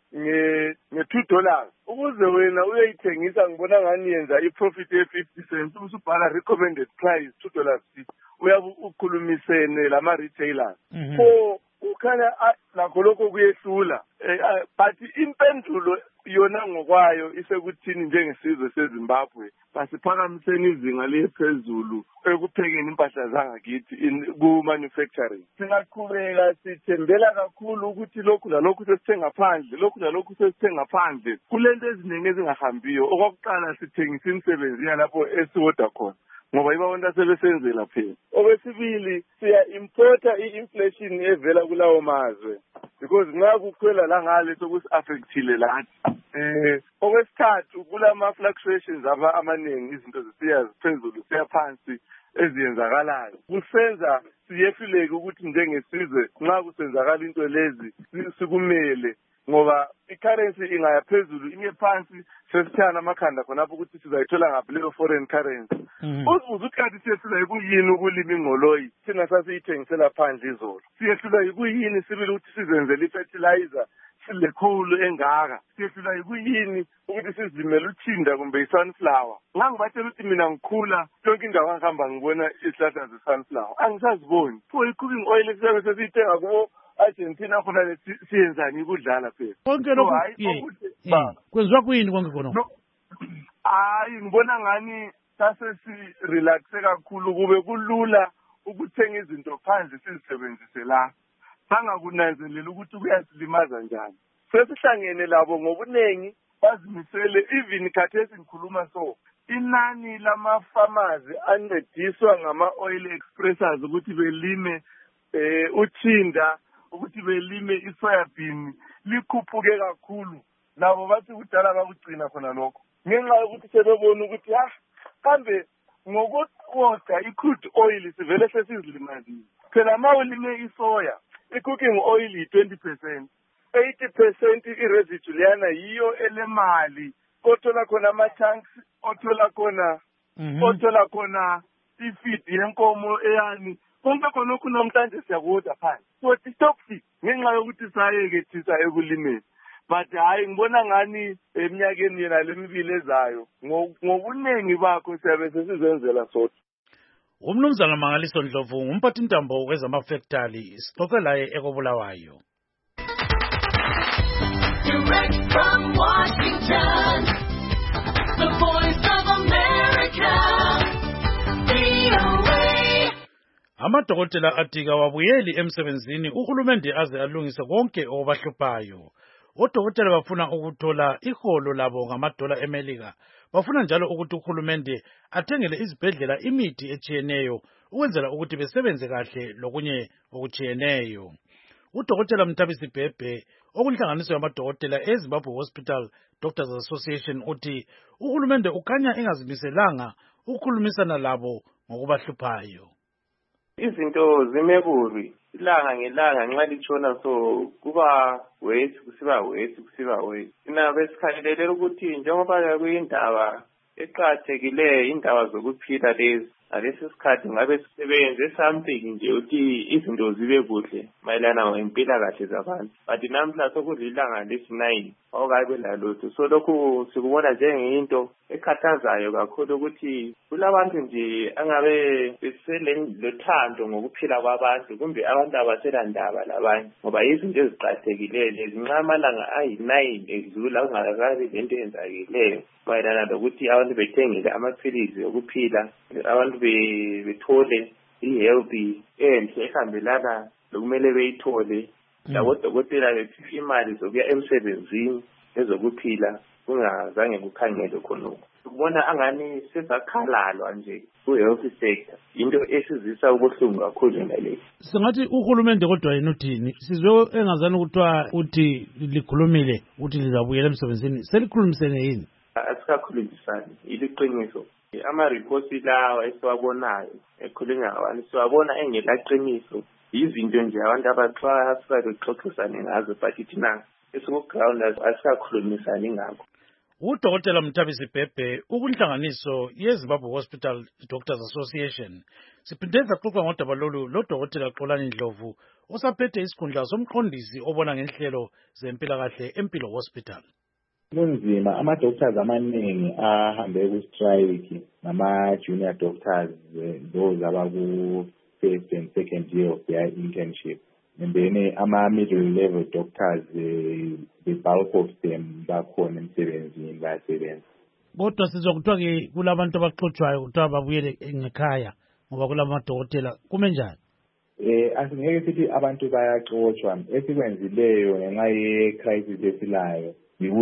nge$2 ukuze wena uyayithengisa ngibona ngani yenza iprofit ye-50 cents usubhala recommended price $2 uyabe ukhulumisene lama retailers. So ukhanya nakho lokho kuyehlula but impendulo yona ngokwayo isekuthini njengesizwe seZimbabwe basiphakamiseni izinga liphezulu ekuphekeni impahla zangakithi ku-manufacturing. Singaqhubeka sithembela kakhulu ukuthi lokhu lalokhu sesithenga phandle kulento eziningi ezingahambiyo. Okokuqala sithengisa imisebenzi yalapho esiwoda khona ngoba ibabona sebesenzela phela. Okwesibili siya-importa i-inflation evela kulawo mazwe because nxa kukhwela la ngale sokusi-affectile lathi. Okwesithathu kulama-fluctuations amaningi izinto zisiya ziphezulu siya phansi eziyenzakalayo. Kusenza siyehluleke ukuthi njengesizwe nxa kusenzakala into lezi sikumele ngoba i-currency ingaya phezulu inye phansi sesithana amakhanda khonapho ukuthi sizayithola ngaphi leyo foreign currency. Uzibuza ukuthi siyehlula yikuyini ukulima ingqoloyi thina sasiyithengisela phandle izolo. Siyehlula yikuyini sibili ukuthi sizenzele i-fertilizer silekhulu engaka. Siyehlula yikuyini ukuthi sizimele uthinda kumbe i-sunflower. Ngangibatshela ukuthi mina ngikhula yonke indawo angihamba ngibona isihlahla ze-sunflower angisaziboni. Pho i-cooking oil esiyabe sesiyithenga kubo Argentina khona siyenzani ukudlala phela. Konke lokho kwenziwa kuyini konke khona? Hayi ngibona ngani sase si-relaxe kakhulu kube kulula ukuthenga izinto phandle sizisebenzise la. bangakunanzelela ukuthi kuyasilimaza njani. Sesihlangene labo ngobuningi bazimisele, even khathesi ngikhuluma so inani lama-farmers ancediswa ngama-oil expressors ukuthi belime uthinda, ukuthi belime isoyabhini likhuphuke kakhulu. Nabo bathi kudala bakugcina khona lokho ngenxa yokuthi sebebona ukuthi kambe ngokuqoqa i-crude oil sivele sesizilimazile. Phela ma ulime isoya i-cooking oil yi-20%, 80% i-residue leyana yiyo elemali othola khona ama-tanks, othola khona i-feed yenkomo eyani. Konke khonokho namhlanje siyakuwoda phansi. So toxic ngenxa yokuthi sayeke thisa ekulimeni. But hayi ngibona ngani eminyakeni yena lemibili ezayo ngobuningi bakho siyabe sesizenzela sodwa. Umnumzana Mangaliso Ndlovu umphathintambo wezamafektali sixoxe laye ekobulawayo. Direct from Washington, the voice of America, VOA. Amadokotela atika wabuyeli emsebenzini uhulumende aze alungise konke obahluphayo. Odokotela bafuna ukuthola iholo labo ngamadola eMelika. Bafuna njalo ukuthi uhulumende athengele izibhedlela imithi echiyeneyo ukwenzela ukuthi besebenze kahle lokunye okuchiyeneyo. Udokotela Mthabisi Bhebhe okunhlanganiso yamadokotela eZimbabwe Hospital Doctors Association uthi uhulumende ukhanya engazimiselanga ukukhulumisana labo ngokubahluphayo. Izinto zimeburi ilanga ngelanga nxa litshona so kuba wethu kusiba wethu thina besikhalelele ukuthi njengoba kuyindaba eqakathekileyo indaba zokuphila lezi ngalesi sikhathi ngabe sisebenze something nje ukuthi izinto zibe kuhle mayelana ngempilakahle zabantu. But namhla sokulilanga lesi-9 awukabe lalutho, so lokhu sikubona njengento ekhathazayo kakhulu ukuthi kulabantu nje angabe beselothando ngokuphila kwabantu kumbe abantu abaselandaba labanye, ngoba izinto eziqakathekileyo lezi nxa amalanga ayi-9 edlula kungakabi lento eyenzakileyo mayelana lokuthi abantu bethengele amaphilisi okuphila, abantu bethole i-healthy enhle ehambelana lokumele beyithole, labodokotela bethifa imali zokuya emsebenzini ezokuphila kungazange kukhangelwe khonokho. Kubona angani sezakhalalwa nje ku-health sector, into esizisa ubuhlungu kakhulu ngale. Singathi uhulumende kodwa yena uthini? Sizwe engazani ukuthiwa uthi likhulumile ukuthi lizabuyela emsebenzini, selikhulumisene yini? Asikakhulumisani, iliqiniso. Ama-reports lawa esiwabonayo ekhulunywa ngabantu siwabona engelaqiniso, izinto nje abantu abaxwaya bexoxisane ngazo, but thina esikuground asikakhulumisani ngakho. Udokotela Mthabisi Bhebhe ukunhlanganiso yeZimbabwe Hospital Doctors Association siphinde saxoxa ngodaba lolu lodokotela Xolani Ndlovu osaphethe isikhundla somqondisi obona ngenhlelo zempilakahle eMpilo Hospital. Kunzima, ama-doctors amaningi ahambe ku-strike nama-junior doctors, those abaku-first and second year of their internship. And then ama-middle level doctors, the bulk of them bakhona emsebenzini bayasebenza. Kodwa sizwa kuthiwa kulabantu abaxotshwayo kuthiwa babuyele ngekhaya ngoba kulamadokotela, kume njani? Asingeke sithi abantu bayaxotshwa. Esikwenzileyo ngenxa ye-crisis esilayo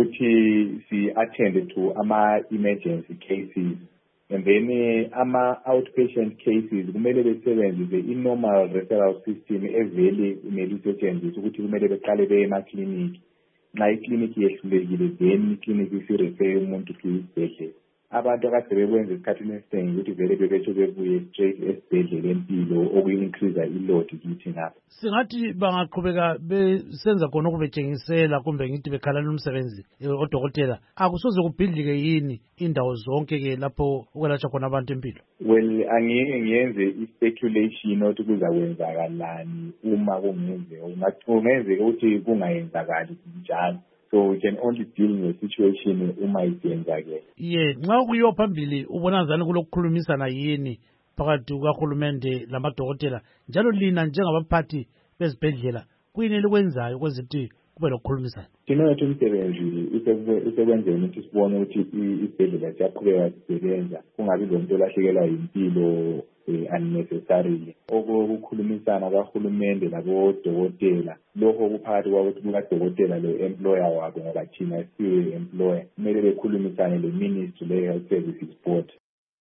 ukuthi si-attend to ama-emergency cases, and then ama-outpatient cases kumele besebenzise i-normal referral system evele kumele isetshenziswe ukuthi kumele beqale beye emakliniki. Nxa ikliniki yehlulekile then ikliniki isirefere umuntu kwisibhedlela. Abantu akade bekwenza esikhathini esiningi ukuthi vele bebetsho bebuye straight esibhedlela empilo okuyi-increase i-load kithi ngapha. Singathi bangaqhubeka besenza khona okubetshengisela kumbe ngithi bekhalala umsebenzi odokotela akusoze kubhidlike yini indawo zonke-ke lapho ukwelatshwa khona abantu empilo? Well, angeke ngiyenze i-speculation ukuthi kuzakwenzakalani uma kungenzeka. Kungenzeka ukuthi kungayenzakali njalo. So we can only deal with the situation uma isiyenzakele. Nxa kuyiwa phambili ubona ngani kulokukhulumisana yini phakathi kukaHulumende lamadokotela, njalo lina njengabaphathi bezibhedlela kuyini elikwenzayo ukwenza ukuthi kube lokukhulumisana? Thina wethu umsebenzi usekwenzeni ukuthi sibone ukuthi isibhedlela siyaqhubeka sisebenza, kungabi lomuntu olahlekelwa yimpilo unnecessarily. Okukhulumisana kahulumende labodokotela lokho kuphakathi kukadokotela lo-employer wabo ngoba thina siwe-employer kumele bekhulumisane le-ministry le-health services board.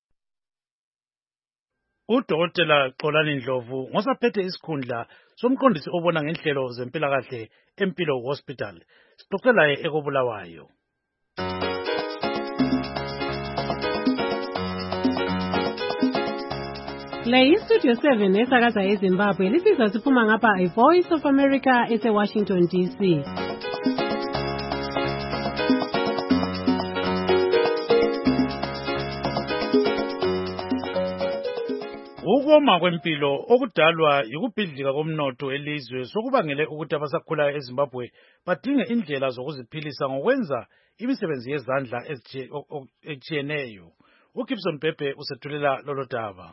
Udokotela Xolani Ndlovu ngosaphethe isikhundla somqondisi obona ngenhlelo zempilakahle Empilo Hospital. Sixoxela ekobulawayo. Le iStudio 7 esakaza eZimbabwe lisizwa siphuma ngapha iVoice of America eseWashington DC. Ukoma kwempilo okudalwa yikubhidlika komnotho elizwe sokubangele ukuthi abasakhulayo eZimbabwe badinge indlela zokuziphilisa ngokwenza imisebenzi yezandla etshiyeneyo. uGibson Pepe usethulela lolo daba.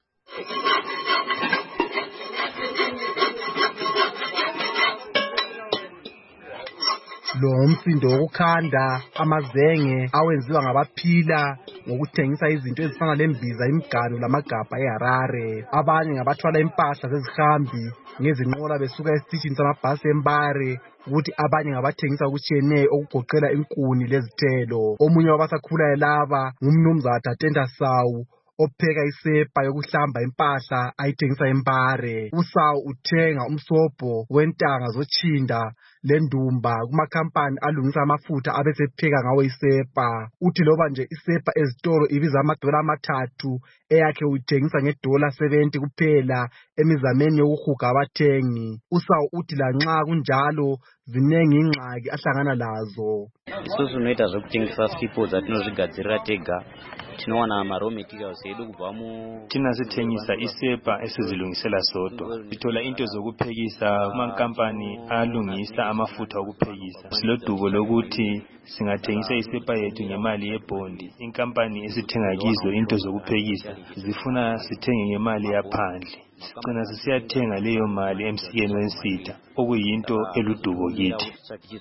Lo umsindo wokukhanda amazenge awenziwa ngabaphila ngokuthengisa izinto ezifana lembiza, imiganu lamagabha eHarare. Abanye ngabathwala impahla zezihambi ngezinqola besuka esitishini samabhasi eMbare, ukuthi abanye ngabathengisa okutshiyeneyo okugoqela inkuni lezithelo. Omunye wabasakhulayo laba ngumnumzana Tatenda Sawu opheka isepa yokuhlamba impahla ayithengisa eMbare. uSawu uthenga umsobho wentanga zotshinda lendumba kumakhampani alungisa amafutha abesepheka ngawo isepa. Uthi loba nje isepa ezitolo ibiza $3 eyakhe uyithengisa $70 kuphela emizameni yokuhuga abathengi. uSawu uthi lanxa kunjalo zinengi ingxaki ahlangana lazo. Isusu noita zvokutengesa sipo dzatinozvigadzirira tega tinowana ma raw materials edu kubva tinazithengisa isepa esizilungisela sodwa. Sithola into zokuphekisa kumankampani alungisa amafutha okuphekisa. Silodubo lokuthi singathengisa isepa yethu ngemali yebhondi. Inkampani esithenga kizo into zokuphekisa zifuna sithenge ngemali yaphandle. Sigcina sisiyathenga leyo mali emsikeni wensitha okuyinto eludubo kithi.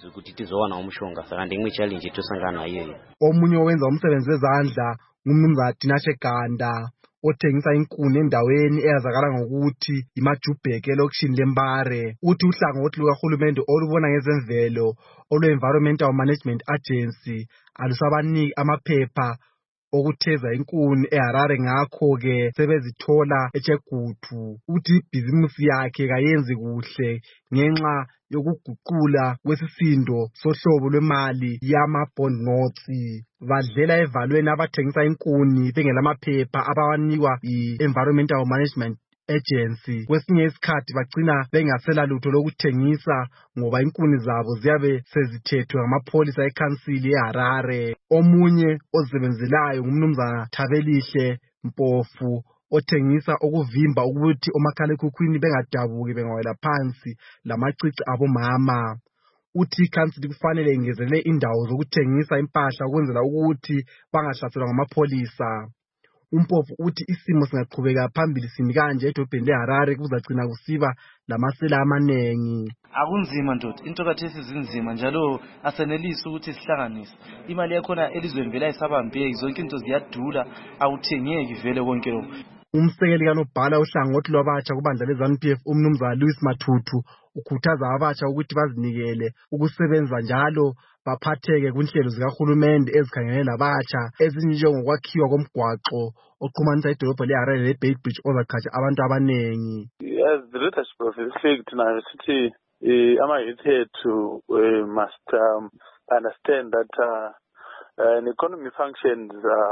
Omunye owenza umsebenzi wezandla ngumnumzana Tinashe Ganda othengisa inkuni endaweni eyazakala ngokuthi iMajubheke elokishini leMbare. Uthi uhlangothi lukahulumende olubona ngezemvelo olwe-Environmental Management Agency alusabaniki amaphepha okutheza inkuni eHarare, ngakho-ke sebezithola eChegutu. Uthi ibhizimusi yakhe kayenzi kuhle ngenxa yokuguqula kwesisindo sohlobo lwemali yama-bond notes. Badlela evalweni abathengisa inkuni bengelamaphepha abawanikwa i-Environmental Management Agency. Kwesinye isikhathi bagcina bengasela lutho lokuthengisa ngoba inkuni zabo ziyabe sezithethwe ngamapholisa ekhansili eHarare. Omunye ozisebenzelayo ngumnumzana Thabelihle Mpofu othengisa okuvimba ukuthi omakhalekhukhwini bengadabuki bengawela phansi lamacici abomama. Uthi ikhansili kufanele ingezelele indawo zokuthengisa impahla ukwenzela ukuthi bangahlaselwa ngamapholisa. Umpofu uthi isimo singaqhubeka phambili simi kanje edolobheni leHarare kuzagcina kusiba lamasela amanengi. Akunzima ndoda, into kathesi zinzima njalo asenelisi ukuthi sihlanganise. Imali yakhona elizweni vele ayisabambeki, zonke into ziyadula, awuthengeki vele konke lokho. Umsekeli kanobhala uhlangothi lwabatsha kubandla leZANU-PF umnumzana Louis Mathuthu ukhuthaza abatsha ukuthi bazinikele ukusebenza njalo baphatheke kunhlelo zikahulumende ezikhangele labatsha ezinjengokwakhiwa komgwaqo oqhumanisa idolobha leHarare leBeitbridge ozaqhatsha abantu abanengi. As the leadership of the state nayo sithi ama-youth ethu must understand that an economy functions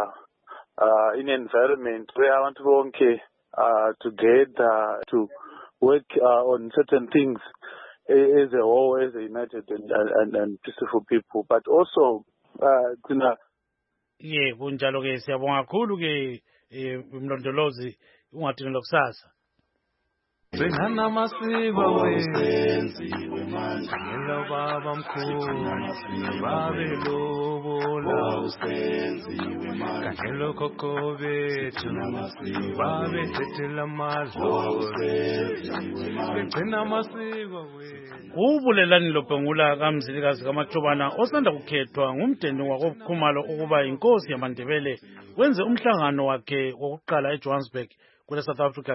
in an environment where abantu bonke together to work on certain things as a whole, as a united and peaceful people, but also kunjalo ke siyabonga kakhulu ke umlondolozi ungathini lokusasa. Sengana masiba wenziwe manje ngelo baba mkhulu babe lobola usenziwe manje ngelo khokho bethu babe thethela madlo begcina masiba Ubulelani lobhengula kamzilikazi kaMathobana osanda kukhethwa ngumdeni wakoBukhumalo ukuba inkosi yamaNdebele wenze umhlangano wakhe wokuqala eJohannesburg kule South Africa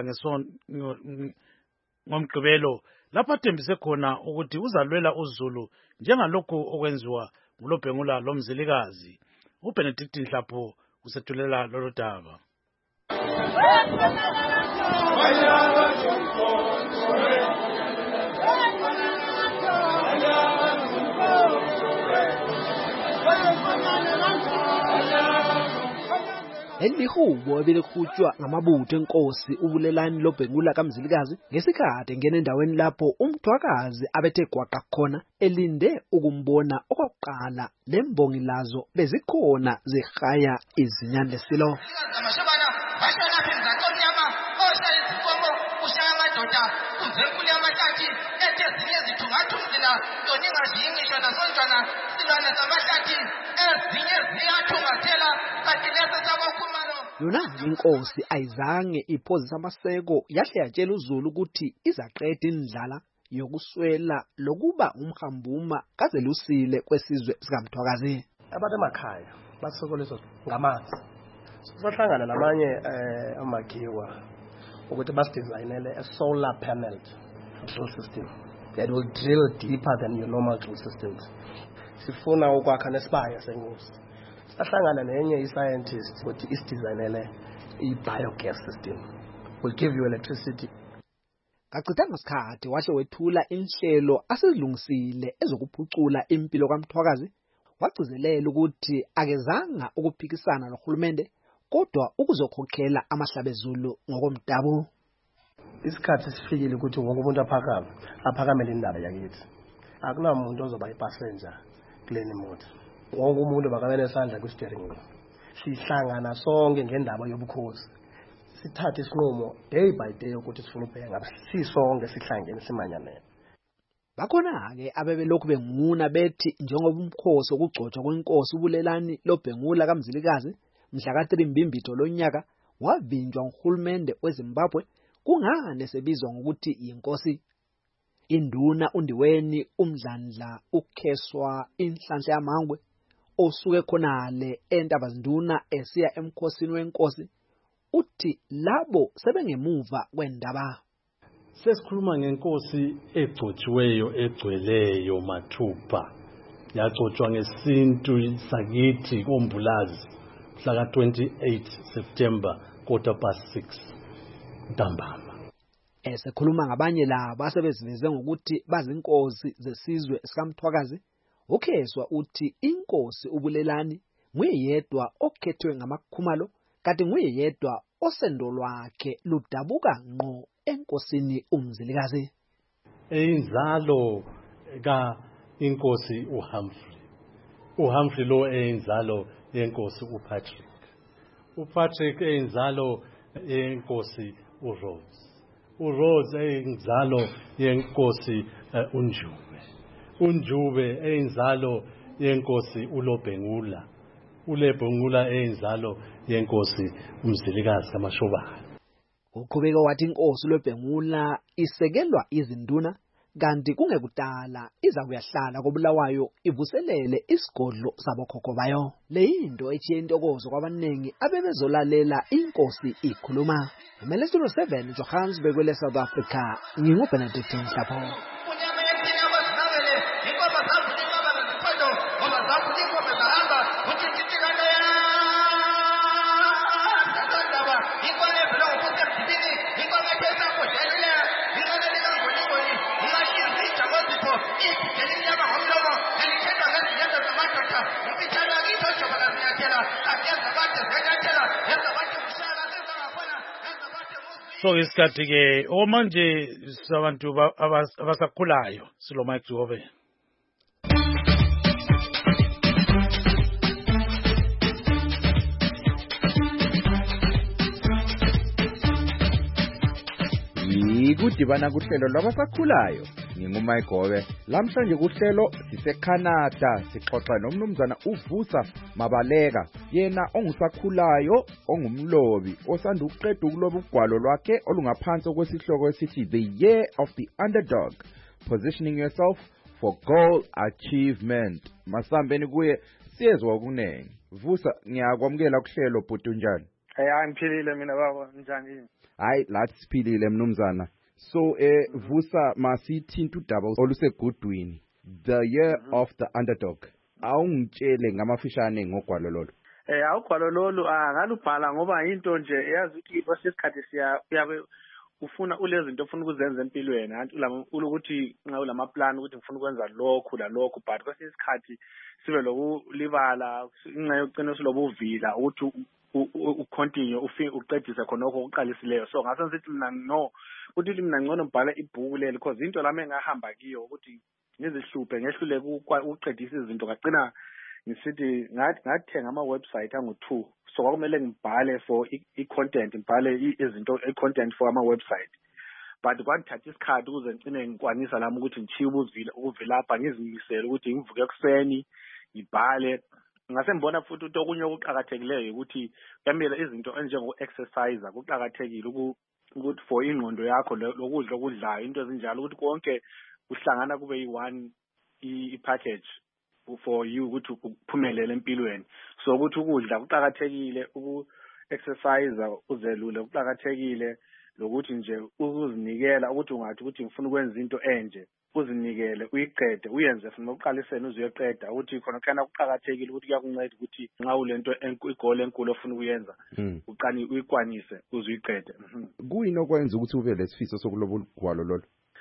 ngomgqibelo lapho athembise khona ukuthi uzalwela uZulu njengalokhu okwenziwa nguLobhengula lomzilikazi. uBenedict Nhlapho usethulela lolu daba. Elihubo ebelikhutshwa ngamabutho enkosi uBulelani Lobhengula kaMzilikazi ngesikhathi engena endaweni lapho umthwakazi abethe gwaqa khona elinde ukumbona okokuqala lembongi lazo bezikhona zihaya izinyane lesilo. Yona inkosi ayizange iphozisa amaseko yahle yatshela uZulu ukuthi izaqeda indlala yokuswela lokuba umhambuma kazelusile kwesizwe sikaMthwakazi. Abantu emakhaya basokoliswa ngamanzi. Sizohlangana namanye amagiwa ukuthi basidesignele a solar paneled drill system that will drill deeper than your normal drill systems. Sifuna ukwakha nesibaya senkosi. Sahlangana nenye i-scientist ukuthi isidesignele i-biogas system will give you electricity. Kacithanga isikhathi wahle wethula inhlelo asezilungisile ezokuphucula impilo kaMthwakazi, wagcizelela ukuthi akezanga ukuphikisana nohulumende kodwa ukuzokhokhela amahlabezulu ngokomdabu. Isikhathi sifikile ukuthi wonke umuntu aphakamele indaba yakithi. Akunamuntu ozoba ipassenger kuleni moto. Wonke umuntu bakamele esandla ku-steering wheel. Sihlangana sonke ngendaba yobukhosi. Sithathe isinqumo day by day ukuthi sifuna ubheka sisonke sihlangene simanyanene. Bakhona-ke abebelokhu benguna bethi njengoba umkhosi wokugcotshwa kwenkosi uBulelani Lobhengula kaMzilikazi mhla ka-3 Mbimbitho lonyaka wavinjwa nguhulumende weZimbabwe kungane sebizwa ngokuthi yinkosi. Induna uNdiweni uMdlandla uKheswa Inhlanhla yaMangwe osuke khonale eNtabazinduna esiya emkhosini wenkosi uthi labo sebengemuva kwendaba. Sesikhuluma ngenkosi egcotshiweyo egcweleyo mathupha yagcotshwa ngesintu sakithi koMbulazi mhla ka-28 September 6:15 ntambama. Esekhuluma ngabanye laba asebeziveze ngokuthi bazinkosi zesizwe sikaMthwakazi, uKheswa uthi inkosi uBulelani nguyedwa okhethwe ngamakhumalo kanti nguyedwa osendo lwakhe ludabuka ngqo enkosini uMzilikazi. Eyinzalo ka inkosi uHumphrey lo eyinzalo yenkosi uPatrick. uPatrick eyinzalo yenkosi uRose eyinzalo yenkosi uNjube eyinzalo yenkosi uLobhengula. uLobhengula eyinzalo yenkosi uMzilikazi kaMashobane. Uqhubeka wathi inkosi uLobhengula isekelwa izinduna kanti kungekudala iza kuyahlala koBulawayo ivuselele isigodlo sabokhokho bayo. Leyinto ethiye intokozo kwabaningi abebezolalela inkosi ikhuluma. Umelesilo 7 Johannesburg kwele South Africa. NginguBenedict Nhlapho. So isikhathi ke omanje sabantu abasakhulayo silo Mike Jehova. Yikudibana kuhlelo lwabasakhulayo nginguMike Gobe. Lamhlanje kuhlelo siseCanada sixoxa nomnumzana uVusa Mabaleka, yena ongusakhulayo ongumlobi osanda ukuqeda ukuloba ugwalo lwakhe olungaphansi kwesihloko esithi The Year of the Underdog, Positioning Yourself for Goal Achievement. Masambeni kuye siyezwa okunengi. Vusa, ngiyakwamukela kuhlelo bhuti unjani? Ngiphilile mina baba, njani? Hayi lathi siphilile mnumzana. So Vusa masithinta udaba olusegudwini. The year of the underdog. Awungitshele ngamafishane ngogwalo lolo. Awugwalo lolu ngalubhala ngoba into nje eyazi ukuthi kwesikhathi siyabe ufuna ulezi zinto ufuna ukuzenza empilweni anti ukuthi nxa ulama plan ukuthi ngifuna ukwenza lokhu la lokhu but kwesinye isikhathi sibe lokulibala inxa yokucina silobuvila ukuthi ucontinue uqedise khonokho uqalisileyo so ngase ngithi mina no ukuthi mina ngcono ngibhala ibhuku leli because into lami engahamba kiyo ukuthi ngizihluphe ngehluleke ukuqedisa izinto ngagcina ngisithi ngathenga ama-website angu-2 so kwakumele ngibhale for i-content ngibhale izinto i-content for ama-website but kwangithatha isikhathi ukuze ngicine ngikwanisa lami ukuthi ngithiye ukuvilapha ngizimisele ukuthi ngivuke ekuseni ngibhale ngase ngibona futhi ukuthi okunye okuqakathekileyo ukuthi kuyamele izinto enjengo-exercise kuqakathekile ukuthi for ingqondo yakho lokudla okudlayo into ezinjalo ukuthi konke kuhlangana kube yi-one i-package for you ukuthi uphumelele empilweni so ukuthi ukudla kuqakathekile uku-exercise uzelule kuqakathekile lokuthi nje ukuzinikela ukuthi ungathi ukuthi ngifuna ukwenza into enje uzinikele uyiqede uyenze from uqaliseni uzuyeqeda ukuthi khona kana kuqakathekile ukuthi kuyakunceda ukuthi nxa ulento igole enkulu ofuna ukuyenza uqani uyikwanise uzuyiqede kuyini okwenza ukuthi ube lesifiso sokuloba ugwalo lolo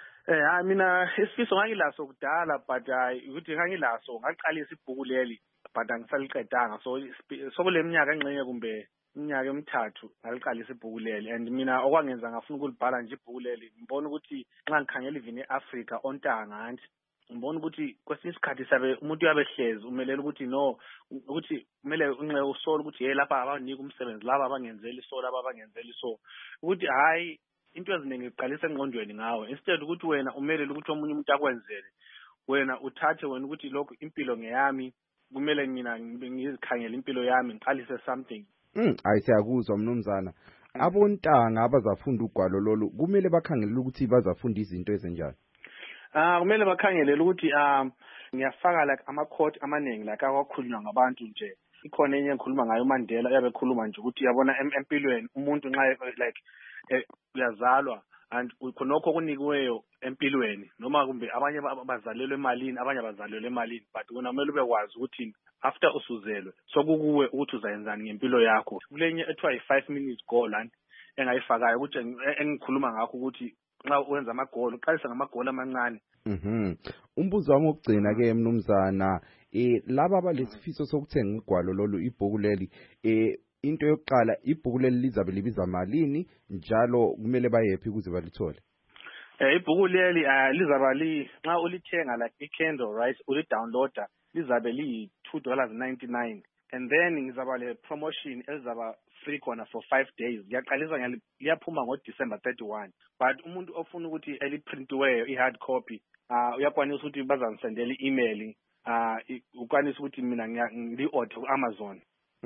mina isifiso ngangilaso kudala but ukuthi ngangilaso ngaqalisa ibhuku leli but angisaliqedanga so kule minyaka engxenye kumbe iminyaka emithathu ngaliqalisa ibhuku leli and mina okwangenza ngafuna ukulibhala nje ibhuku leli ngibona ukuthi nxa ngikhangela even eAfrica ontanga anti ngibona ukuthi kwesinye isikhathi sabe umuntu uyabehlezi umelela ukuthi no ukuthi kumele unxe usole ukuthi hey lapha abanika umsebenzi laba abangenzeli so laba abangenzeli so ukuthi hayi into eziningi iqalisa engqondweni ngawe instead ukuthi wena umelele ukuthi omunye umuntu akwenzele wena uthathe wena ukuthi lokho impilo ngeyami kumele mina ngizikhangele impilo yami ngiqalise something ayisiyakuzwa mnumzana abontanga abazafunda ugwalo lolu kumele bakhangelele ukuthi bazafunda izinto ezenjani kumele bakhangelele ukuthi ngiyafaka like ama-quote amaningi like akwakhulunywa ngabantu nje ikhona enye engikhuluma ngayo uMandela uyabe ekhuluma nje ukuthi yabona empilweni umuntu nxa like uyazalwa and khonokho okunikiweyo empilweni noma kumbe abanye bazalelwe emalini abanye bazalelwe emalini but wena kumele ubekwazi ukuthi after usuzelwe sokukuwe ukuthi uzayenzani ngempilo yakho kulenye ethiwa yi-5 minutes goal lana engayifakayo ukuthi engikhuluma ngakho ukuthi nxa wenza amagoli uqalisa ngamagoli amancane umbuzo wami wokugcina ke mnumzana laba abalesifiso sokuthenga ugwalo lolu ibhuku leli into yokuqala ibhuku leli lizabe libiza malini njalo kumele bayephi ukuze balithole ibhuku leli lizaba nxa ulithenga like i-Kindle right ulidownloada lizabe li$2.99 and then ngizaba le promotion elizaba free khona for 5 days ngiyaqalisa liyaphuma ngoDecember 31 but umuntu ofuna ukuthi eliprintiweyo i-hard copy uyakwanisa ukuthi bazangisendela i-email ukwanisa ukuthi mina ngili-order ku-Amazon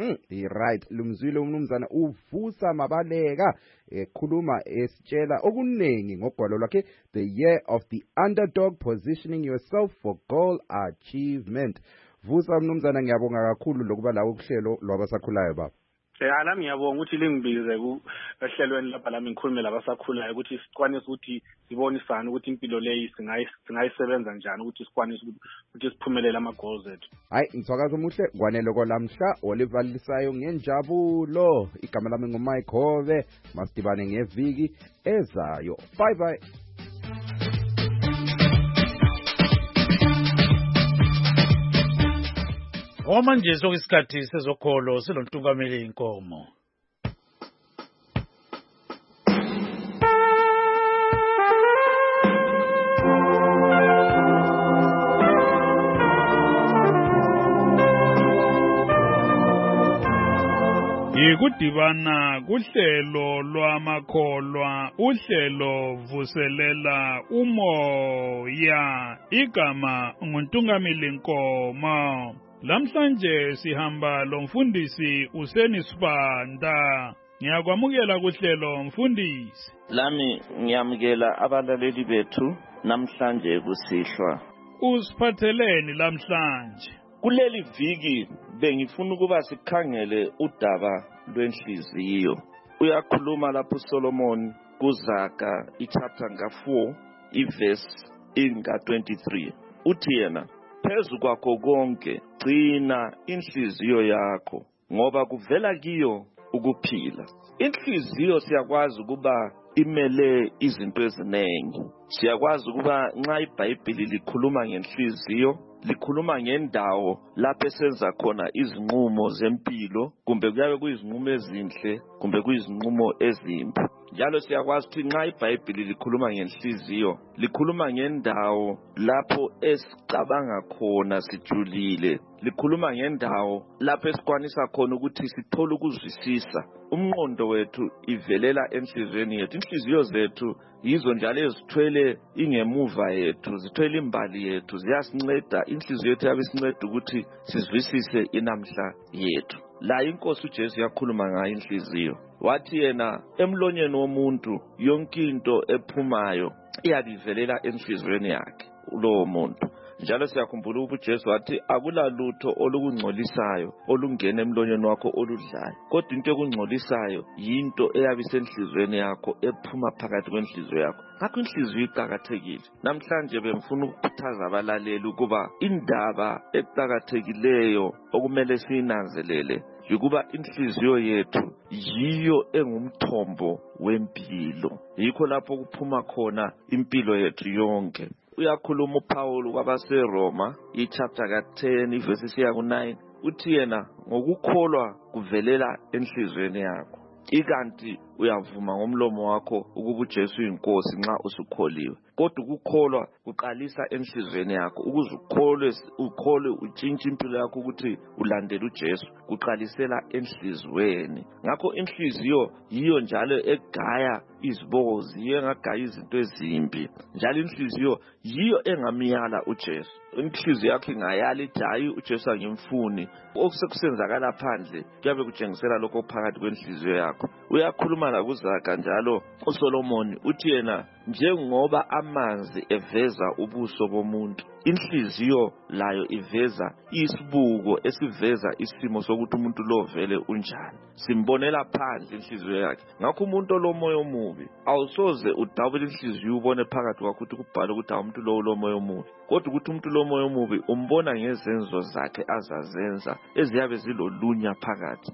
right lumzwile umnumzana uvusa mabaleka ekhuluma esitshela okuningi ngogwalo lwakhe the year of the underdog positioning yourself for goal achievement vusa mnumzana ngiyabonga kakhulu lokuba lawo kuhlelo lwabasakhulayo baba nami ngiyabonga ukuthi lingibize ehlelweni lapha lami ngikhulume labasakhulayo ukuthi sikwanise ukuthi sibonisane ukuthi impilo leyi singayisebenza njani ukuthi sikwanise ukuthi siphumelele ama-goals ethu hayi ngithwakaza umuhle kwanele kwalamhla olivalisayo ngenjabulo igama lami nguMike Hove masidibane ngeviki ezayo bye bye manje sokuyisikhathi sezokholo selontungameli inkomo Yikudibana kuhlelo lwamakholwa uhlelo vuselela umoya igama nguNtungameli Nkomo Lamhlanje sihamba lomfundisi Useni Sibanda ngiyakwamukela kuhlelo mfundisi Lami ngiyamukela abalaleli bethu namhlanje kusihlwa Usiphatheleni lamhlanje Kuleli viki bengifuna ukuba sikhangele udaba lwenhliziyo. Uyakhuluma lapho uSolomon kuZaga ichapter nga-4 iverse inga-23. Uthi yena, phezu kwakho konke gcina inhliziyo yakho ngoba kuvela kiyo ukuphila. Inhliziyo siyakwazi ukuba imele izinto eziningi. Siyakwazi ukuba nxa iBhayibheli likhuluma ngenhliziyo, likhuluma ngendawo lapho esenza khona izinqumo zempilo, kumbe kuyabe kuyizinqumo ezinhle, kumbe kuyizinqumo ezimbi. Njalo siyakwazi ukuthi nxa iBhayibheli likhuluma ngenhliziyo, likhuluma ngendawo lapho esicabanga khona sijulile, likhuluma ngendawo lapho esikwanisa khona ukuthi sithole ukuzwisisa. Umqondo wethu ivelela enhliziyweni yethu. Inhliziyo zethu yizo njalo ezithwele ingemuva yethu, zithwele imbali yethu, ziyasinceda. Inhliziyo yethu yabisinceda ukuthi sizwisise inamhla yethu. La inkosi uJesu yakhuluma ngayo inhliziyo. Wathi yena emlonyeni womuntu yonke into ephumayo iyabivelela enhliziyweni yakhe lowo muntu. Njalo siyakhumbula ukuthi uJesu wathi akulalutho olukungcolisayo olungena emlonyeni wakho oludlayo, kodwa into ekungcolisayo yinto eyabisenhliziyweni yakho ephuma phakathi kwenhliziyo yakho. Ngakho inhliziyo iqhakathekile. Namhlanje bengifuna ukukhuthaza abalaleli ukuba indaba eqhakathekileyo okumele siyinanzelele ukuba inhliziyo yethu yiyo engumthombo wempilo. Yikho lapho kuphuma khona impilo yethu yonke. Uyakhuluma uPaul kwabaseRoma ichapter ka-10 iverse isiya ku-9. Uthi yena ngokukholwa kuvelela enhliziyweni yakho. Ikanti uyavuma ngomlomo wakho ukuba uJesu uyinkosi nxa usukholiwe. Kodwa ukukholwa kuqalisa enhliziyweni yakho. Ukuze ukholwe utshintshe impilo yakho ukuthi ulandele uJesu, kuqalisela enhliziyweni. Ngakho inhliziyo yiyo njalo egaya izibozi, yiyo engagaya izinto ezimbi. Njalo inhliziyo yiyo engamiyala uJesu. Inhliziyo yakho ingayala ithi hayi uJesu angimfuni. Okusekusenzakala phandle kuyabe kutshengisela lokho phakathi kwenhliziyo yakho. Uyakhuluma la kuZaga njalo uSolomon uthi yena njengoba amanzi eveza ubuso bomuntu, inhliziyo layo iveza isibuko esiveza isimo sokuthi umuntu lo vele unjani. Simbonela phandle inhliziyo yakhe. Ngakho umuntu olomoya omubi awusoze udabule inhliziyo ubone phakathi kwakho ukuthi kubhalwe ukuthi umuntu lo ulomoya omubi. Kodwa ukuthi umuntu lomoya omubi umbona ngezenzo zakhe azazenza eziyabe zilolunya phakathi.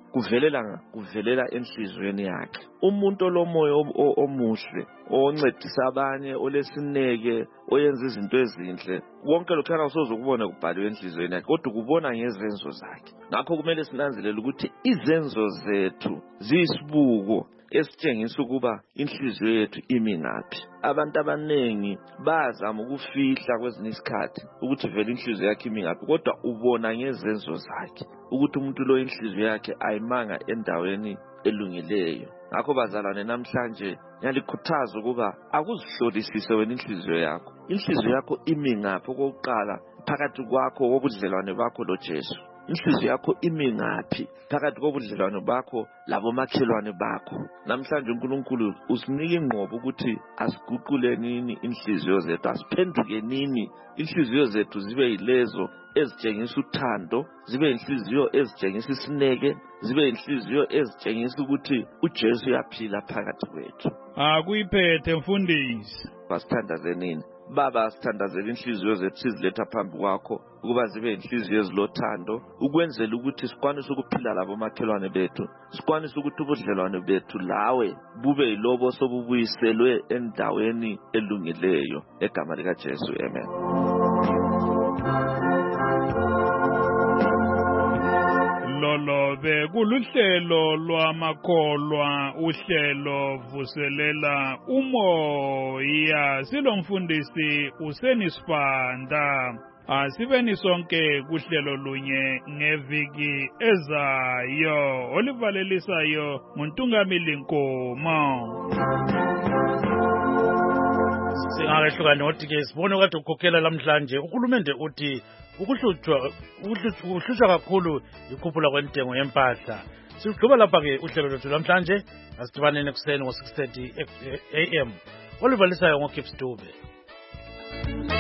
Kuvelela enhliziyweni yakhe. Umuntu olomoya omuhle, oncedisa abanye, olesineke, oyenza izinto ezinhle, wonke lokho awusoze ukubona kubhaliwe enhliziyweni yakhe, kodwa kubona ngezenzo zakhe. Ngakho kumele sinanzelele ukuthi izenzo zethu ziyisibuko esitshengisa ukuba inhliziyo yethu imi ngaphi. Abantu abanengi bazama ukufihla kwezinye isikhathi ukuthi vele inhliziyo yakhe imi ngaphi, kodwa ubona ngezenzo zakhe ukuthi umuntu lo inhliziyo yakhe ayimanga endaweni elungileyo. Ngakho bazalwane, namhlanje ngiyalikhuthaza ukuba akuzihlolisise wena inhliziyo yakho. Inhliziyo yakho imi ngaphi? Okokuqala, phakathi kwakho wobudlelwane bakho loJesu. Inhliziyo yakho imi ngaphi? Phakathi kobudlelwane bakho labomakhelwane bakho. Namhlanje uNkulunkulu usinika ingqobo ukuthi asiguqule nini inhliziyo zethu, asiphenduke nini inhliziyo zethu zibe yilezo ezitshengisa uthando, zibe inhliziyo ezitshengisa isineke, zibe inhliziyo ezitshengisa ukuthi uJesu uyaphila phakathi kwethu. Akuyiphethe mfundisi. Basithandaze nini? Baba, sithandazela inhliziyo zethu siziletha phambi kwakho ukuba zibe inhliziyo ezilothando, ukwenzela ukuthi sikwanise ukuphila labomakhelwane bethu, sikwanise ukuthi ubudlelwane bethu lawe bube yilobo sobubuyiselwe endaweni elungileyo. Egama likaJesu, amen. Lolo bekuluhlelo lwamakholwa, uhlelo vuselela umoya. Silomfundisi uSenisipanda. Asibeni sonke kuhlelo lunye ngeviki ezayo. Olivalelisayo nguNtungamili Nkomo. Singakehlukani ngothi ke sibone kade ukukhokhela lamhlanje uhulumende uthi ukuhlutshwa kakhulu ikhuphula kwentengo yempahla. Sigqiba lapha ke uhlelo lwethu lamhlanje, asidibaneni ekuseni ngo-6:30 AM. Olivalisayo ngoKips Dube.